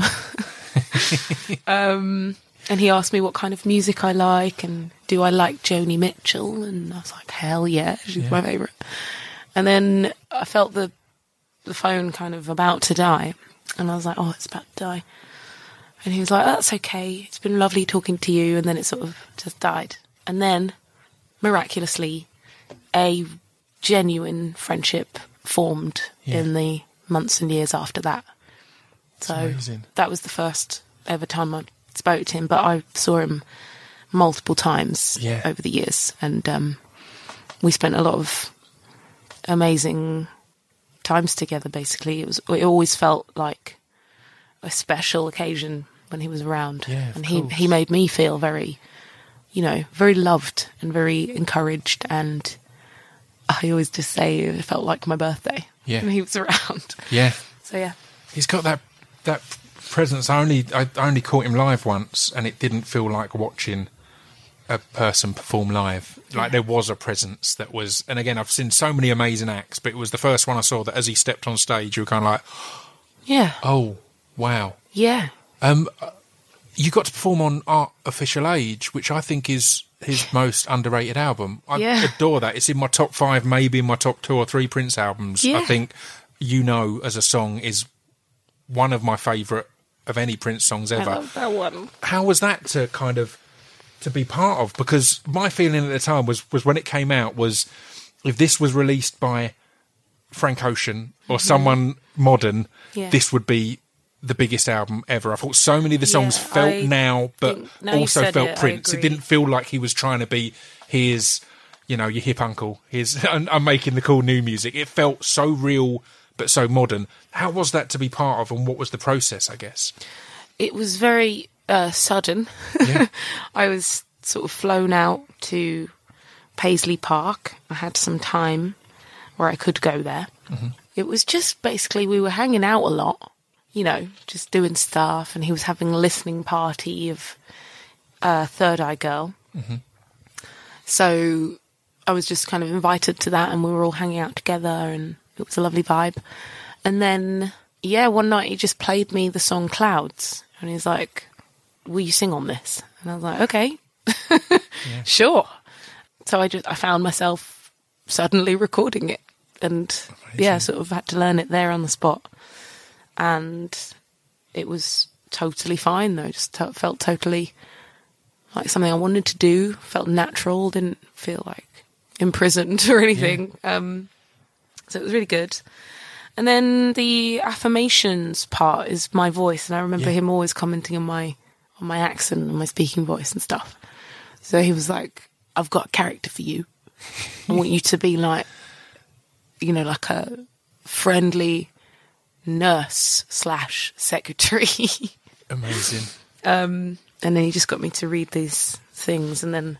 And he asked me what kind of music I like and do I like Joni Mitchell? And I was like, hell yeah, she's my favourite. And then I felt the phone kind of about to die. And I was like, oh, it's about to die. And he was like, that's okay. It's been lovely talking to you. And then it sort of just died. And then, miraculously, a genuine friendship formed in the months and years after that. So amazing. that was the first ever time I spoke to him, but I saw him multiple times over the years. And we spent a lot of amazing times together, basically. It always felt like a special occasion when he was around. Yeah, and he made me feel very, very loved and very encouraged. And I always just say it felt like my birthday when he was around. Yeah. So yeah. He's got that presence. I only caught him live once, and it didn't feel like watching a person perform live. Like there was a presence that was, and again, I've seen so many amazing acts, but it was the first one I saw that as he stepped on stage, you were kind of like, Yeah. oh, wow. Yeah. You got to perform on Art Official Age, which I think is his most underrated album. I adore that. It's in my top 5, maybe in my top 2 or 3 Prince albums. Yeah. I think as a song is one of my favourite of any Prince songs ever. I love that one. How was that to be part of? Because my feeling at the time was when it came out was, if this was released by Frank Ocean or someone modern, this would be the biggest album ever. I thought so many of the songs felt but also felt Prince. It didn't feel like he was trying to be his, your hip uncle. I'm making the cool new music. It felt so real but so modern. How was that to be part of, and what was the process, I guess? It was very sudden. Yeah. I was sort of flown out to Paisley Park. I had some time where I could go there. Mm-hmm. It was just basically we were hanging out a lot, just doing stuff, and he was having a listening party of Third Eye Girl. Mm-hmm. So I was just kind of invited to that, and we were all hanging out together, and it was a lovely vibe. And then, one night he just played me the song Clouds, and he's like, will you sing on this? And I was like, okay, sure. So I found myself suddenly recording it, and sort of had to learn it there on the spot. And it was totally fine, though. Just felt totally like something I wanted to do. Felt natural. Didn't feel like imprisoned or anything. Yeah. So it was really good. And then the affirmations part is my voice, and I remember him always commenting on my accent and my speaking voice and stuff. So he was like, "I've got a character for you. I want you to be like, like a friendly nurse / secretary." Amazing. And then he just got me to read these things, and then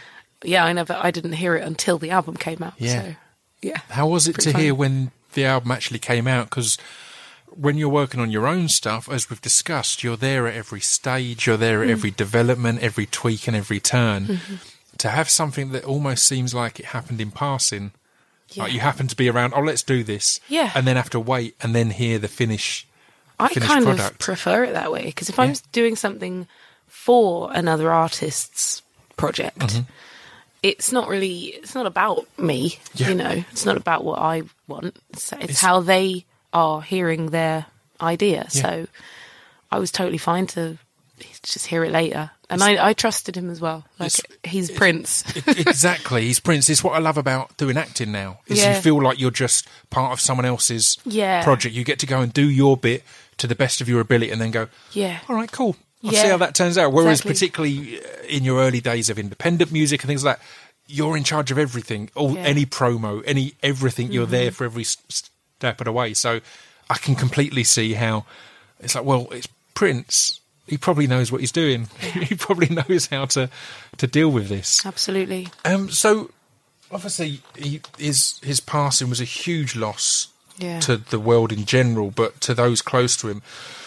I didn't hear it until the album came out. Yeah. So, yeah. How was it to hear when the album actually came out? Because when you're working on your own stuff, as we've discussed, you're there at every stage, you're there at every development, every tweak and every turn. Mm-hmm. To have something that almost seems like it happened in passing. Like you happen to be around, let's do this. Yeah. And then have to wait and then hear the finished product. Of prefer it that way, because if I'm doing something for another artist's project, it's not about me, it's not about what I want. It's how they are hearing their idea. Yeah. So I was totally fine to just hear it later. And I trusted him as well. He's Prince. Exactly, he's Prince. It's what I love about doing acting now. Is you feel like you're just part of someone else's project. You get to go and do your bit to the best of your ability and then go, all right, cool. I'll see how that turns out. Whereas particularly in your early days of independent music and things like that, you're in charge of everything. Any promo, everything. You're there for every step of the way. So I can completely see how it's like, well, it's Prince. He probably knows what he's doing. He probably knows how to deal with this. Absolutely. So, obviously, his passing was a huge loss to the world in general, but to those close to him.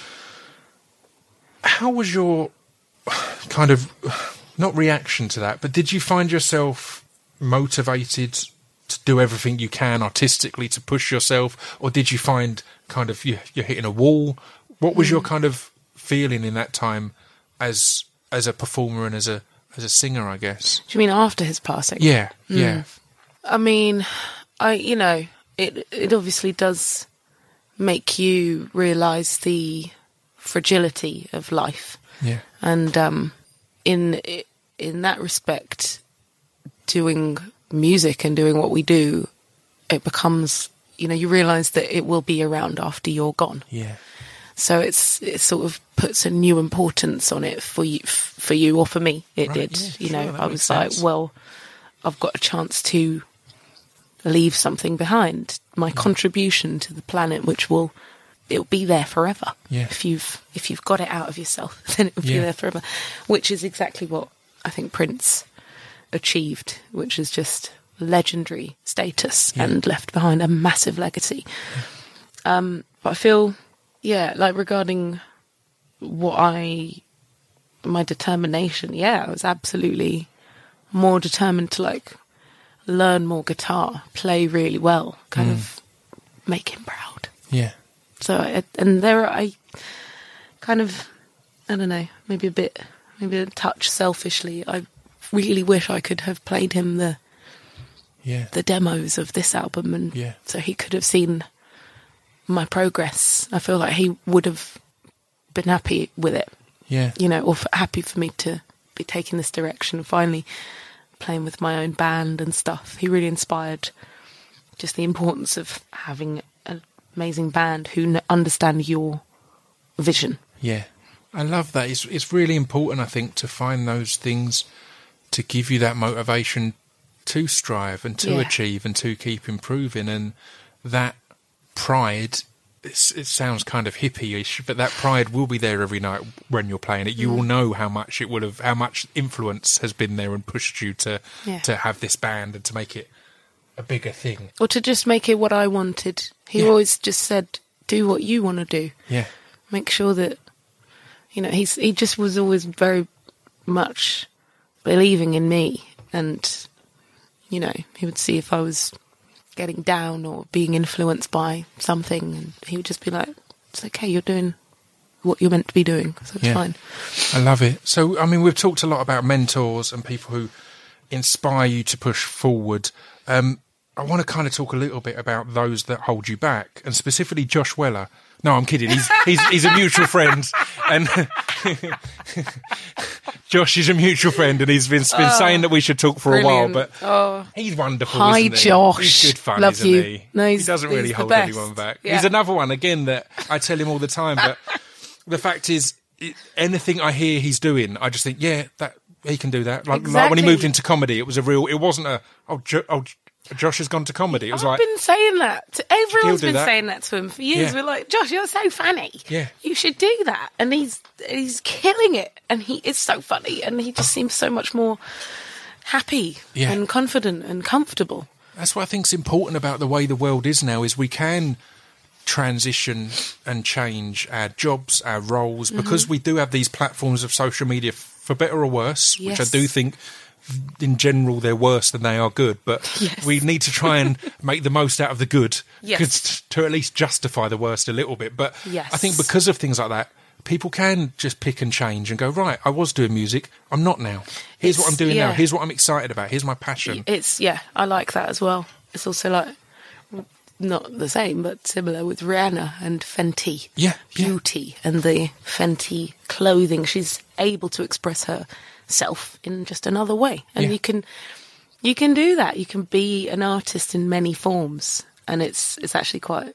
How was your kind of, not reaction to that, but did you find yourself motivated to do everything you can artistically to push yourself, or did you find kind of you're hitting a wall? What was your kind of feeling in that time as a performer and as a singer, I guess? Do you mean after his passing? Yeah. I mean, it obviously does make you realise the fragility of life. Yeah. And in that respect, doing music and doing what we do, it becomes, you realise that it will be around after you're gone. Yeah. So it sort of puts a new importance on it for you or for me. It did. Yeah, I was like, well, I've got a chance to leave something behind. My contribution to the planet, it'll be there forever. Yeah. If you've got it out of yourself, then it'll be there forever. Which is exactly what I think Prince achieved, which is just legendary status and left behind a massive legacy. But I feel. Yeah, like regarding my determination, I was absolutely more determined to learn more guitar, play really well, kind of make him proud. Yeah. So, I kind of, I don't know, maybe a touch selfishly, I really wish I could have played him the demos of this album, and so he could have seen my progress. I feel like he would have been happy with it. Yeah. You know, or happy for me to be taking this direction, finally playing with my own band and stuff. He really inspired just the importance of having an amazing band who understand your vision. Yeah. I love that. It's really important, I think, to find those things to give you that motivation to strive and to achieve and to keep improving. And that pride, it sounds kind of hippie-ish, but that pride will be there every night when you're playing it. You will know how much influence has been there and pushed you to have this band and to make it a bigger thing. Or to just make it what I wanted. He always just said, do what you want to do. Yeah. Make sure that, you know, he just was always very much believing in me, and, you know, he would see if I was getting down or being influenced by something, and he would just be like, it's okay, you're doing what you're meant to be doing, so it's fine. I love it. So, I mean, we've talked a lot about mentors and people who inspire you to push forward. I want to kind of talk a little bit about those that hold you back, and specifically Josh Weller. No, I'm kidding. He's a mutual friend, and Josh is a mutual friend, and he's been saying that we should talk for brilliant. a while. But he's wonderful. Hi, isn't he? Josh. He's good fun, Love isn't you. he? No, he doesn't really hold anyone back. Yeah. He's another one again that I tell him all the time. But the fact is, anything I hear he's doing, I just think, that he can do that. Like when he moved into comedy, it wasn't Josh has gone to comedy. It was I've been saying that. Everyone's been that. saying that to him for years. We're like, Josh, you're so funny. Yeah. You should do that. And he's killing it. And he is so funny. And he just seems so much more happy and confident and comfortable. That's what I think's important about the way the world is now, is we can transition and change our jobs, our roles, because we do have these platforms of social media, for better or worse, which I do think in general they're worse than they are good, but we need to try and make the most out of the good to at least justify the worst a little bit. But I think because of things like that, people can just pick and change and go, right, I was doing music, I'm not now. Here's what I'm doing now. Here's what I'm excited about. Here's my passion. I like that as well. It's also like, not the same, but similar with Rihanna and Fenty Beauty and the Fenty clothing. She's able to express herself in just another way, and you can do that. You can be an artist in many forms, and it's actually quite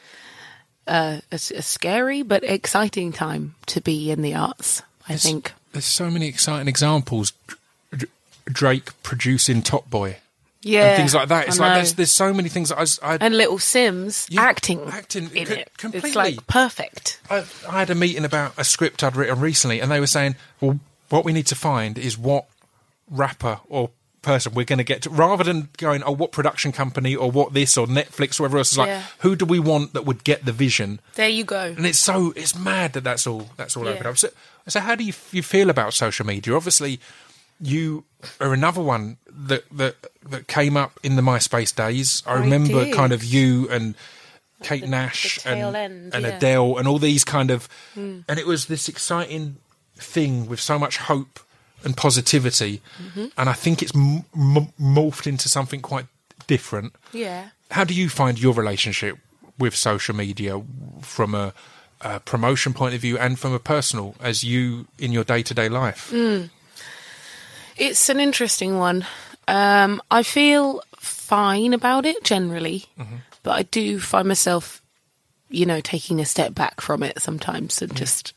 a scary but exciting time to be in the arts. I think there's so many exciting examples. Drake producing Top Boy. Yeah, and things like that. It's like there's so many things that I and Little Sims acting in it. Completely. It's like perfect. I had a meeting about a script I'd written recently, and they were saying, well, what we need to find is what rapper or person we're going to get to, rather than going, oh, what production company or what this or Netflix or whatever else. Is like, who do we want that would get the vision? There you go. And it's mad that that's all opened up. So how do you feel about social media? Obviously, you are another one that came up in the MySpace days. I remember kind of you and Kate Nash and Adele and all these kind of, and it was this exciting thing with so much hope and positivity, and I think it's morphed into something quite different. Yeah. How do you find your relationship with social media from a promotion point of view and from a personal, as you in your day-to-day life? It's an interesting one. I feel fine about it generally, but I do find myself, taking a step back from it sometimes and just,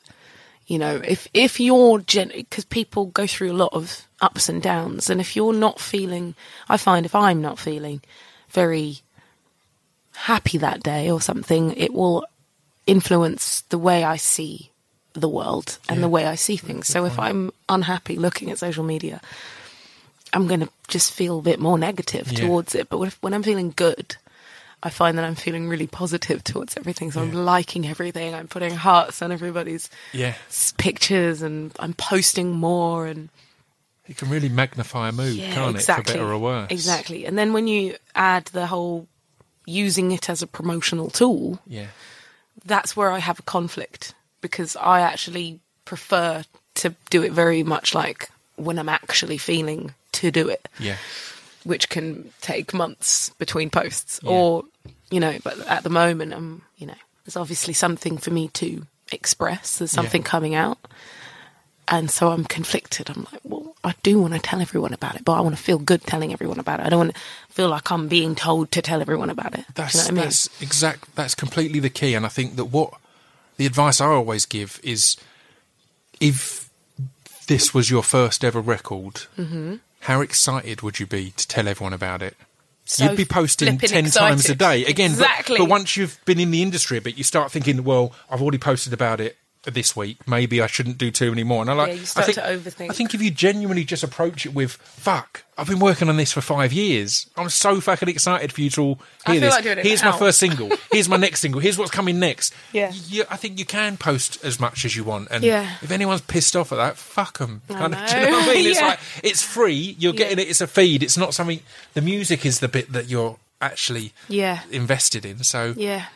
if you're because people go through a lot of ups and downs, and if you're not feeling, I find if I'm not feeling very happy that day or something, it will influence the way I see the world and the way I see things. So if I'm unhappy looking at social media, I'm going to just feel a bit more negative towards it. But when I'm feeling good, I find that I'm feeling really positive towards everything. So I'm liking everything. I'm putting hearts on everybody's pictures, and I'm posting more. And it can really magnify a mood, can't it, for better or worse? Exactly. And then when you add the whole using it as a promotional tool, that's where I have a conflict. because I actually prefer to do it very much like when I'm actually feeling to do it. Yeah. Which can take months between posts, or, you know, but at the moment, you know, there's obviously something for me to express. There's something coming out. And so I'm conflicted. I'm like, well, I do want to tell everyone about it, but I want to feel good telling everyone about it. I don't want to feel like I'm being told to tell everyone about it. That's, do you know what I mean? That's completely the key. And I think that the advice I always give is, if this was your first ever record, how excited would you be to tell everyone about it? So you'd be posting 10 times a day. Again, exactly. But once you've been in the industry a bit, you start thinking, well, I've already posted about it this week. Maybe I shouldn't do too many more. And you start to overthink. I think if you genuinely just approach it with, fuck, I've been working on this for 5 years. I'm so fucking excited for you to all hear this. Like doing it Here's now. my first single. Here's my next single. Here's what's coming next. Yeah. I think you can post as much as you want. And Yeah. if anyone's pissed off at that, fuck them. I Do you know know. what I mean? It's Yeah. like, it's free. You're getting it. It's a feed. It's not something. The music is the bit that you're actually invested in. So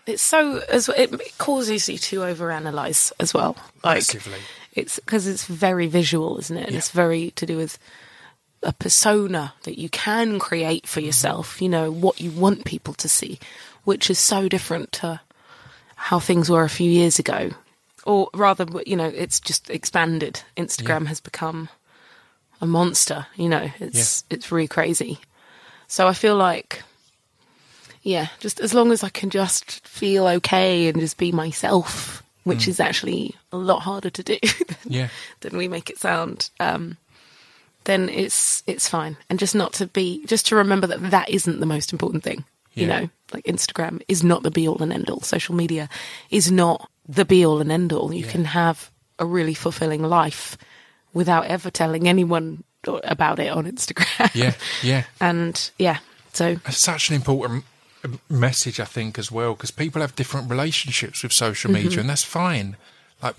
it causes you to overanalyze as well. Like, massively. it's because it's very visual, isn't it? And it's very to do with a persona that you can create for yourself. You know what you want people to see, which is so different to how things were a few years ago, or rather, you know, it's just expanded. Instagram has become a monster. You know, it's really crazy. So I feel like, just as long as I can just feel okay and just be myself, which is actually a lot harder to do than we make it sound, then it's fine. And just to remember that isn't the most important thing. You know, like Instagram is not the be all and end all. Social media is not the be all and end all. You can have a really fulfilling life without ever telling anyone about it on Instagram. And so it's such an important message, I think, as well, because people have different relationships with social media, and that's fine. Like,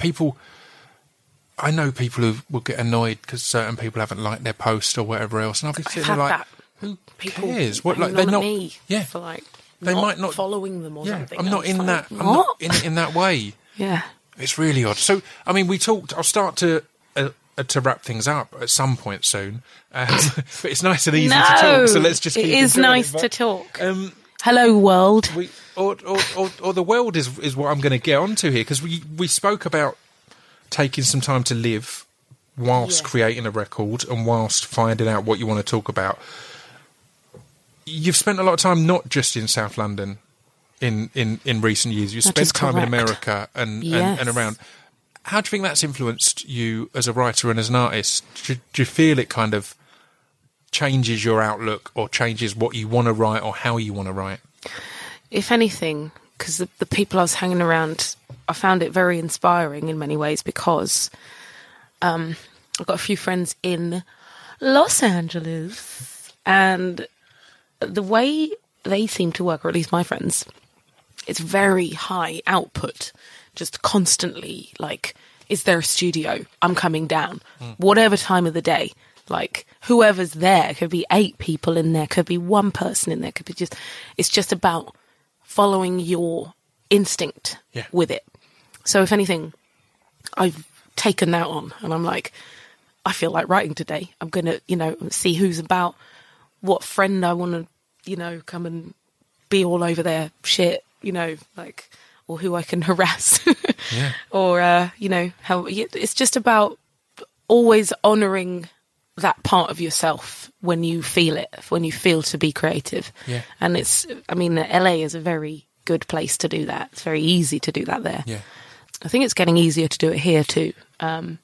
I know people who will get annoyed because certain people haven't liked their post or whatever else, and I'll be sitting there like, who cares? What, like, they're not me for like they might not following them or something. I'm not in that. I'm not in it in that way. Yeah, it's really odd. So, I mean, we talked. I'll start to wrap things up at some point soon, but it's nice and easy to talk. So let's just. Keep it is nice to talk. Hello, world. Or the world is what I'm going to get onto here, because we spoke about taking some time to live whilst creating a record and whilst finding out what you want to talk about. You've spent a lot of time not just in South London in recent years. You've spent time in America and around. How do you think that's influenced you as a writer and as an artist? Do you feel it kind of changes your outlook or changes what you want to write or how you want to write? If anything, because the people I was hanging around, I found it very inspiring in many ways, because I've got a few friends in Los Angeles, and the way they seem to work, or at least my friends, it's very high output, just constantly, like, is there a studio? I'm coming down. Whatever time of the day. Like, whoever's there, could be 8 people in there, could be 1 person in there, could be it's just about following your instinct with it. So if anything, I've taken that on, and I'm like, I feel like writing today. I'm going to, see who's about, what friend I want to, come and be all over their shit, like, or who I can harass. Or, how it's just about always honouring that part of yourself when you feel it, when you feel to be creative. And LA is a very good place to do that. It's very easy to do that there. I think it's getting easier to do it here too. But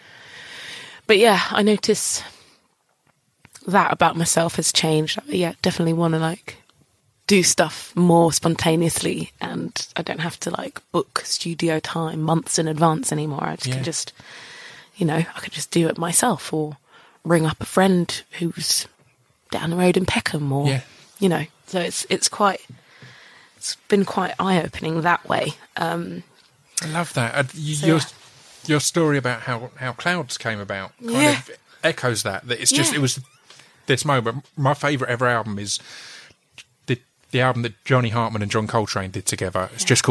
I notice that about myself has changed. Definitely want to do stuff more spontaneously, and I don't have to book studio time months in advance anymore. I just can just, I could just do it myself, or ring up a friend who's down the road in Peckham, or so it's been quite eye-opening that way. I love that. Your story about how Clouds came about kind of echoes that it's just it was this moment. My favourite ever album is the album that Johnny Hartman and John Coltrane did together. It's just called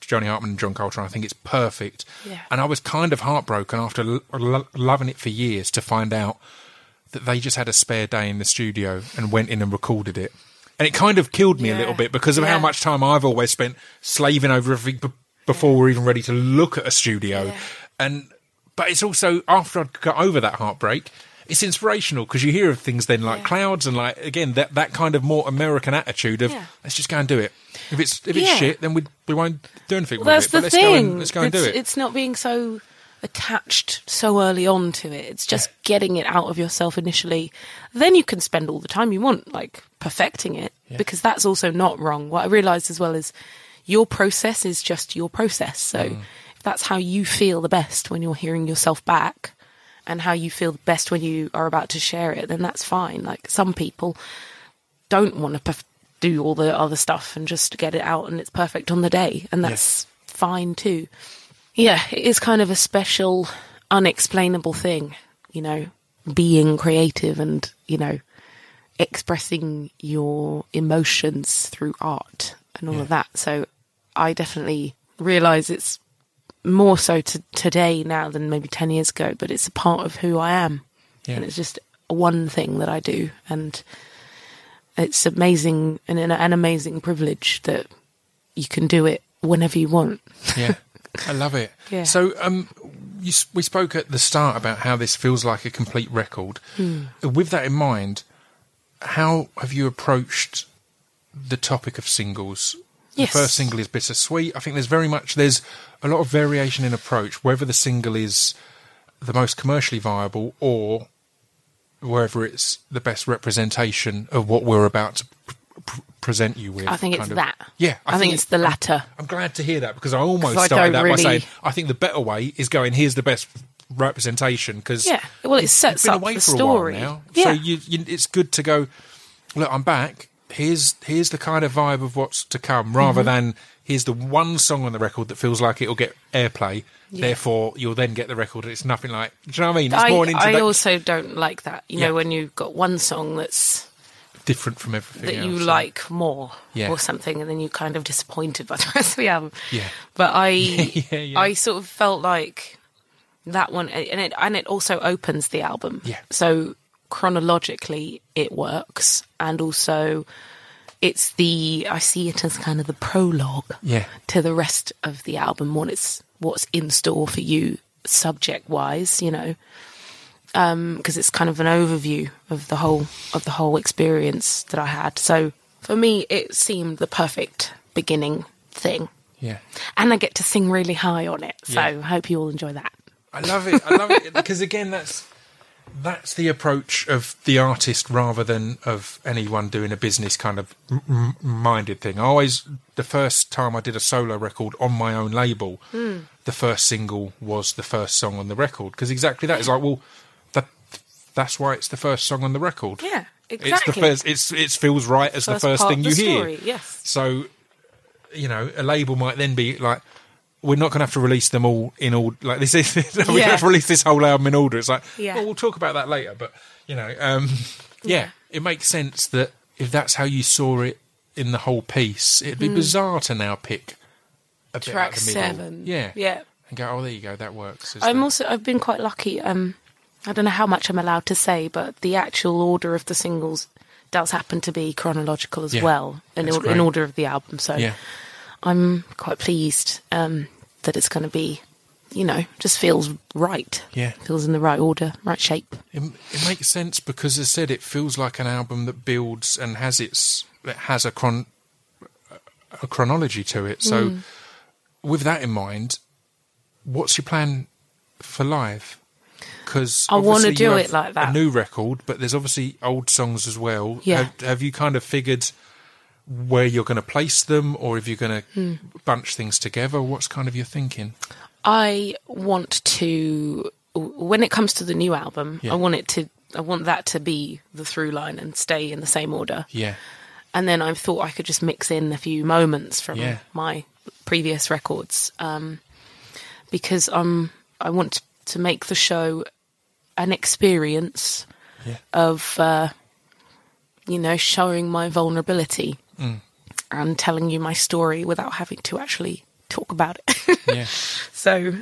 Johnny Hartman and John Coltrane. I think it's perfect. Yeah. And I was kind of heartbroken after loving it for years to find out that they just had a spare day in the studio and went in and recorded it. And it kind of killed me a little bit because of how much time I've always spent slaving over everything before we're even ready to look at a studio. Yeah. But it's also, after I got over that heartbreak, it's inspirational because you hear of things then like Clouds and like, again, that kind of more American attitude of, let's just go and do it. If it's shit, then we won't do anything with that's it. The But thing. let's go and do it. It's not being so attached so early on to it. It's just getting it out of yourself initially. Then you can spend all the time you want, like, perfecting it, because that's also not wrong. What I realised as well is your process is just your process. So if that's how you feel the best when you're hearing yourself back and how you feel the best when you are about to share it, then that's fine. Like, some people don't want to do all the other stuff and just get it out and it's perfect on the day, and that's fine too. Yeah, it is kind of a special, unexplainable thing, you know, being creative and, you know, expressing your emotions through art and all of that. So I definitely realise it's more so today now than maybe 10 years ago, but it's a part of who I am. Yeah. And it's just one thing that I do. And it's amazing and an amazing privilege that you can do it whenever you want. Yeah. I love it. Yeah. So we spoke at the start about how this feels like a complete record. With that in mind, how have you approached the topic of singles? Yes. The first single is Bittersweet. I think there's a lot of variation in approach, whether the single is the most commercially viable or whether it's the best representation of what we're about to present you with. I think it's that. Yeah. I think it's the latter. I'm glad to hear that because I almost started that by saying, I think the better way is going, here's the best representation because it sets up the story. Now, so it's good to go, look, I'm back. Here's the kind of vibe of what's to come, rather than here's the one song on the record that feels like it'll get airplay. Therefore, you'll then get the record. It's nothing like. Do you know what I mean? It's more I also don't like that. You know, when you've got one song that's different from everything that else, you like more or something, and then you're kind of disappointed by the rest of the album. Yeah. But I sort of felt like that one, and it also opens the album. Yeah. So chronologically, it works, and also I see it as kind of the prologue to the rest of the album. What's in store for you, subject wise, you know. Because it's kind of an overview of the whole experience that I had. So for me, it seemed the perfect beginning thing. Yeah. And I get to sing really high on it. So I hope you all enjoy that. I love it. Because again, that's the approach of the artist rather than of anyone doing a business kind of minded thing. The first time I did a solo record on my own label, the first single was the first song on the record. Because exactly that is like, well, that's why it's the first song on the record. Yeah, exactly. It feels right as the first thing you hear. Yes. So, you know, a label might then be like, we're not going to have to release them all in order. Like this is, we don't have to release this whole album in order. It's like, well, we'll talk about that later. But you know, it makes sense that if that's how you saw it in the whole piece, it'd be bizarre to now pick a bit track out the middle. 7. Yeah, and go, oh, there you go, that works. I've been quite lucky. I don't know how much I'm allowed to say, but the actual order of the singles does happen to be chronological as well, in order of the album. So I'm quite pleased that it's going to be, you know, just feels right. Yeah. Feels in the right order, right shape. It makes sense because, as I said, it feels like an album that builds and has a chronology to it. So with that in mind, what's your plan for live? Because I want to do it like that. A new record, but there's obviously old songs as well. Yeah. Have you kind of figured where you're going to place them, or if you're going to bunch things together? What's kind of your thinking? I want to, when it comes to the new album, I want that to be the through line and stay in the same order. Yeah. And then I thought I could just mix in a few moments from my previous records, because I want to make the show an experience of, you know, showing my vulnerability and telling you my story without having to actually talk about it. Yeah. So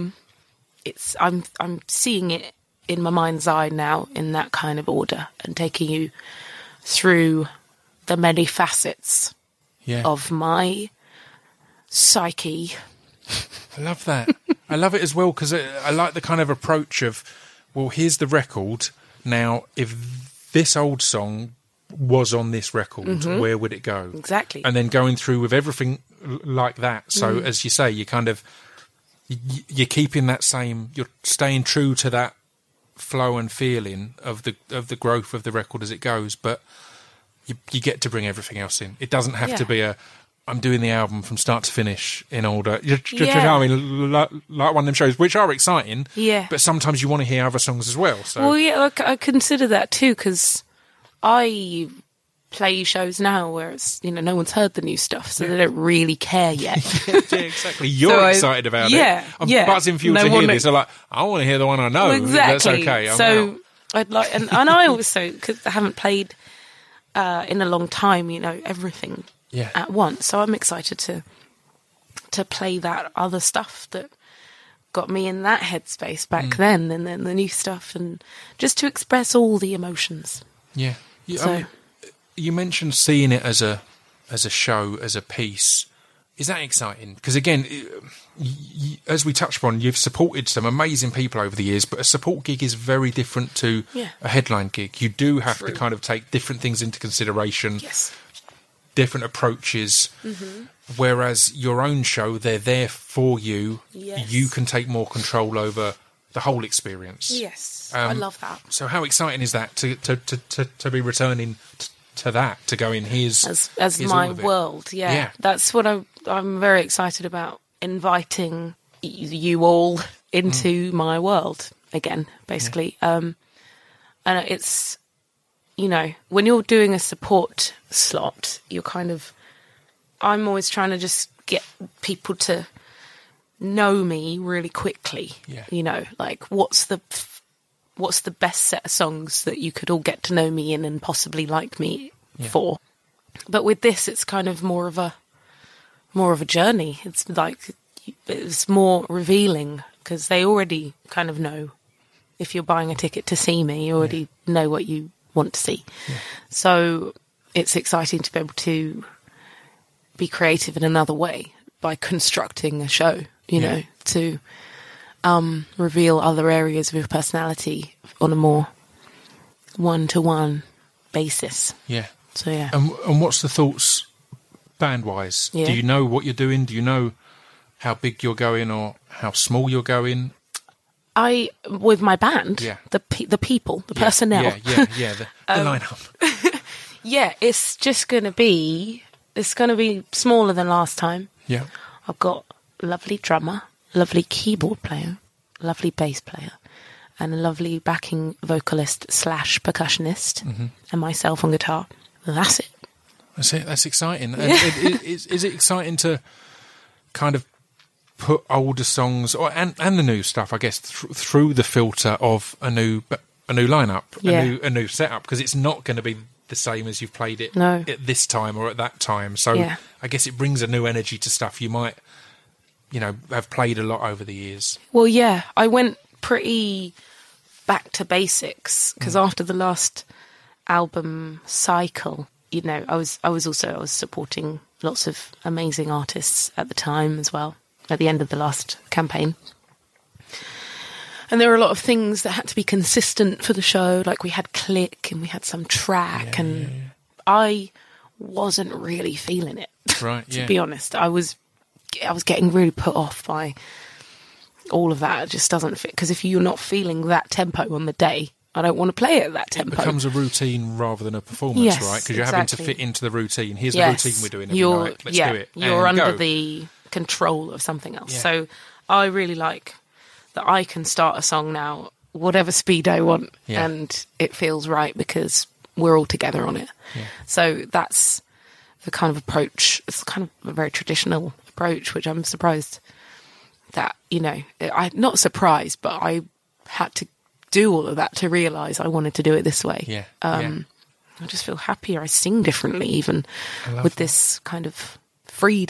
I'm seeing it in my mind's eye now in that kind of order, and taking you through the many facets of my psyche. I love that. I love it as well, because I like the kind of approach of, well, here's the record. Now, if this old song was on this record, where would it go? Exactly. And then going through with everything like that. So, as you say, you kind of, you're keeping that same, you're staying true to that flow and feeling of the growth of the record as it goes, but you get to bring everything else in. It doesn't have to be I'm doing the album from start to finish in order. You know, I mean, like one of them shows, which are exciting, but sometimes you want to hear other songs as well. So. Well, yeah, I consider that too, because I play shows now where it's, you know, no one's heard the new stuff, so they don't really care yet. Exactly. You're excited about it. I'm buzzing for you to hear this. I'm like, I want to hear the one I know. Exactly. That's okay. So I'd like, and I also, because I haven't played in a long time, you know, everything at once. So I'm excited to play that other stuff that got me in that headspace back then, and then the new stuff, and just to express all the emotions. Yeah. So, you mentioned seeing it as a show, as a piece. Is that exciting? Because again, as we touched upon, you've supported some amazing people over the years, but a support gig is very different to a headline gig. You do have to kind of take different things into consideration, different approaches, whereas your own show, they're there for you. You can take more control over the whole experience. I love that. So how exciting is that to be returning to that, to go in here's my world? That's what I'm very excited about, inviting you all into my world again, basically. And it's, you know, when you're doing a support slot, you're kind of, I'm always trying to just get people to know me really quickly. You know, like what's the best set of songs that you could all get to know me in and possibly like me for. But with this, it's kind of more of a journey. It's like, it's more revealing, because they already kind of know. If you're buying a ticket to see me, you already know what you want to see. So it's exciting to be able to be creative in another way by constructing a show, you know, to reveal other areas of your personality on a more one-to-one basis. So And what's the thoughts band-wise? Do you know what you're doing? Do you know how big you're going or how small you're going? With my band, the people, the personnel. The lineup. It's just going to be, smaller than last time. I've got a lovely drummer, lovely keyboard player, lovely bass player, and a lovely backing vocalist / percussionist, and myself on guitar. That's it. That's exciting. And is it exciting to kind of put older songs and the new stuff, I guess, through the filter of a new lineup, a new setup, because it's not going to be the same as you've played it at this time or at that time. So I guess it brings a new energy to stuff you might, you know, have played a lot over the years. Well, I went pretty back to basics, because after the last album cycle, you know, I was supporting lots of amazing artists at the time as well, at the end of the last campaign. And there were a lot of things that had to be consistent for the show, like we had Click and we had some track, and I wasn't really feeling it. To be honest, I was getting really put off by all of that. It just doesn't fit, because if you're not feeling that tempo on the day, I don't want to play it at that tempo. It becomes a routine rather than a performance, right? Because you're having to fit into the routine. Here's the routine we're doing every night. Let's do it. You're under the control of something else. So I really like that I can start a song now, whatever speed I want, and it feels right because we're all together on it. So that's the kind of approach. It's kind of a very traditional approach, which I'm surprised that, you know, I'm not surprised, but I had to do all of that to realise I wanted to do it this way. I just feel happier. I sing differently even with this kind of freedom.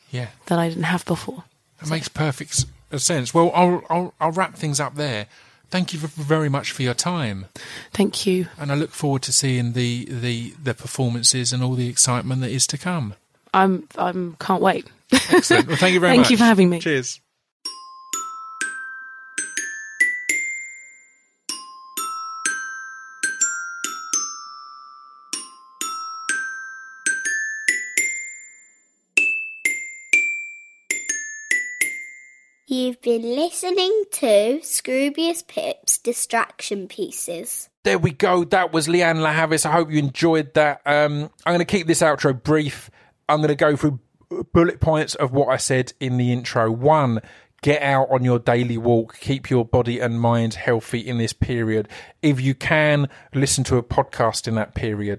that I didn't have before. It makes perfect sense. Well, I'll wrap things up there. Thank you very much for your time. Thank you. And I look forward to seeing the performances and all the excitement that is to come. I'm can't wait. Excellent. Well, thank you very much. Thank you for having me. Cheers. You've been listening to Scroobius Pip's Distraction Pieces. There we go. That was Leanne LaHavis. I hope you enjoyed that. I'm going to keep this outro brief. I'm going to go through bullet points of what I said in the intro. 1, get out on your daily walk. Keep your body and mind healthy in this period. If you can, listen to a podcast in that period.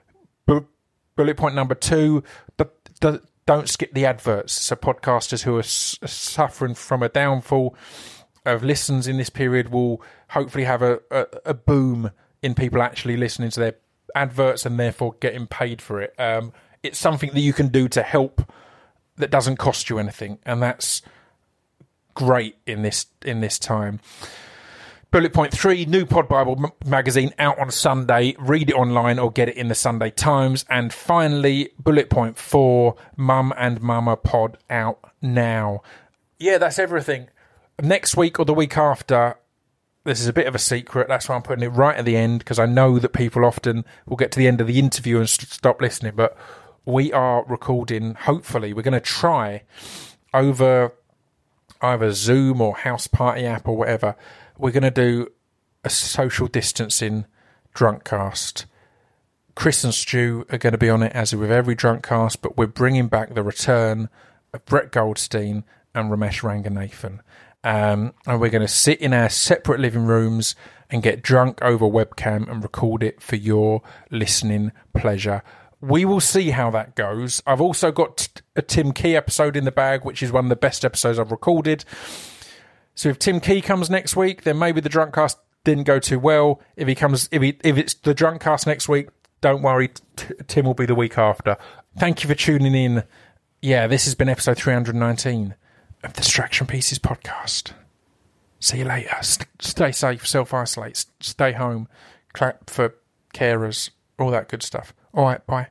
Bullet point number 2, don't skip the adverts. So podcasters who are suffering from a downfall of listens in this period will hopefully have a boom in people actually listening to their adverts and therefore getting paid for it. It's something that you can do to help that doesn't cost you anything, and that's great in this time. Bullet point 3, new Pod Bible magazine out on Sunday. Read it online or get it in the Sunday Times. And finally, bullet point 4, Mum and Mama Pod out now. Yeah, that's everything. Next week or the week after, this is a bit of a secret. That's why I'm putting it right at the end, because I know that people often will get to the end of the interview and stop listening. But we are recording, hopefully, we're going to try over either Zoom or House Party app or whatever. We're going to do a social distancing drunk cast. Chris and Stu are going to be on it as with every drunk cast, but we're bringing back the return of Brett Goldstein and Ramesh Ranganathan. And we're going to sit in our separate living rooms and get drunk over webcam and record it for your listening pleasure. We will see how that goes. I've also got a Tim Key episode in the bag, which is one of the best episodes I've recorded. So if Tim Key comes next week, then maybe the drunk cast didn't go too well. If it's the drunk cast next week, don't worry, Tim will be the week after. Thank you for tuning in. Yeah, this has been episode 319 of the Distraction Pieces podcast. See you later. Stay safe, self-isolate, stay home, clap for carers, all that good stuff. All right, bye.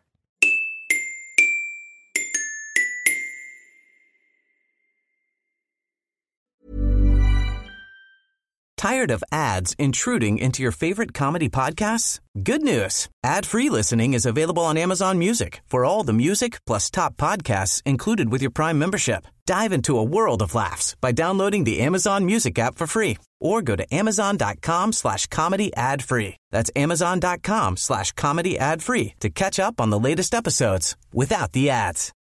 Tired of ads intruding into your favorite comedy podcasts? Good news. Ad-free listening is available on Amazon Music for all the music plus top podcasts included with your Prime membership. Dive into a world of laughs by downloading the Amazon Music app for free or go to amazon.com/comedy ad-free. That's amazon.com/comedy ad-free to catch up on the latest episodes without the ads.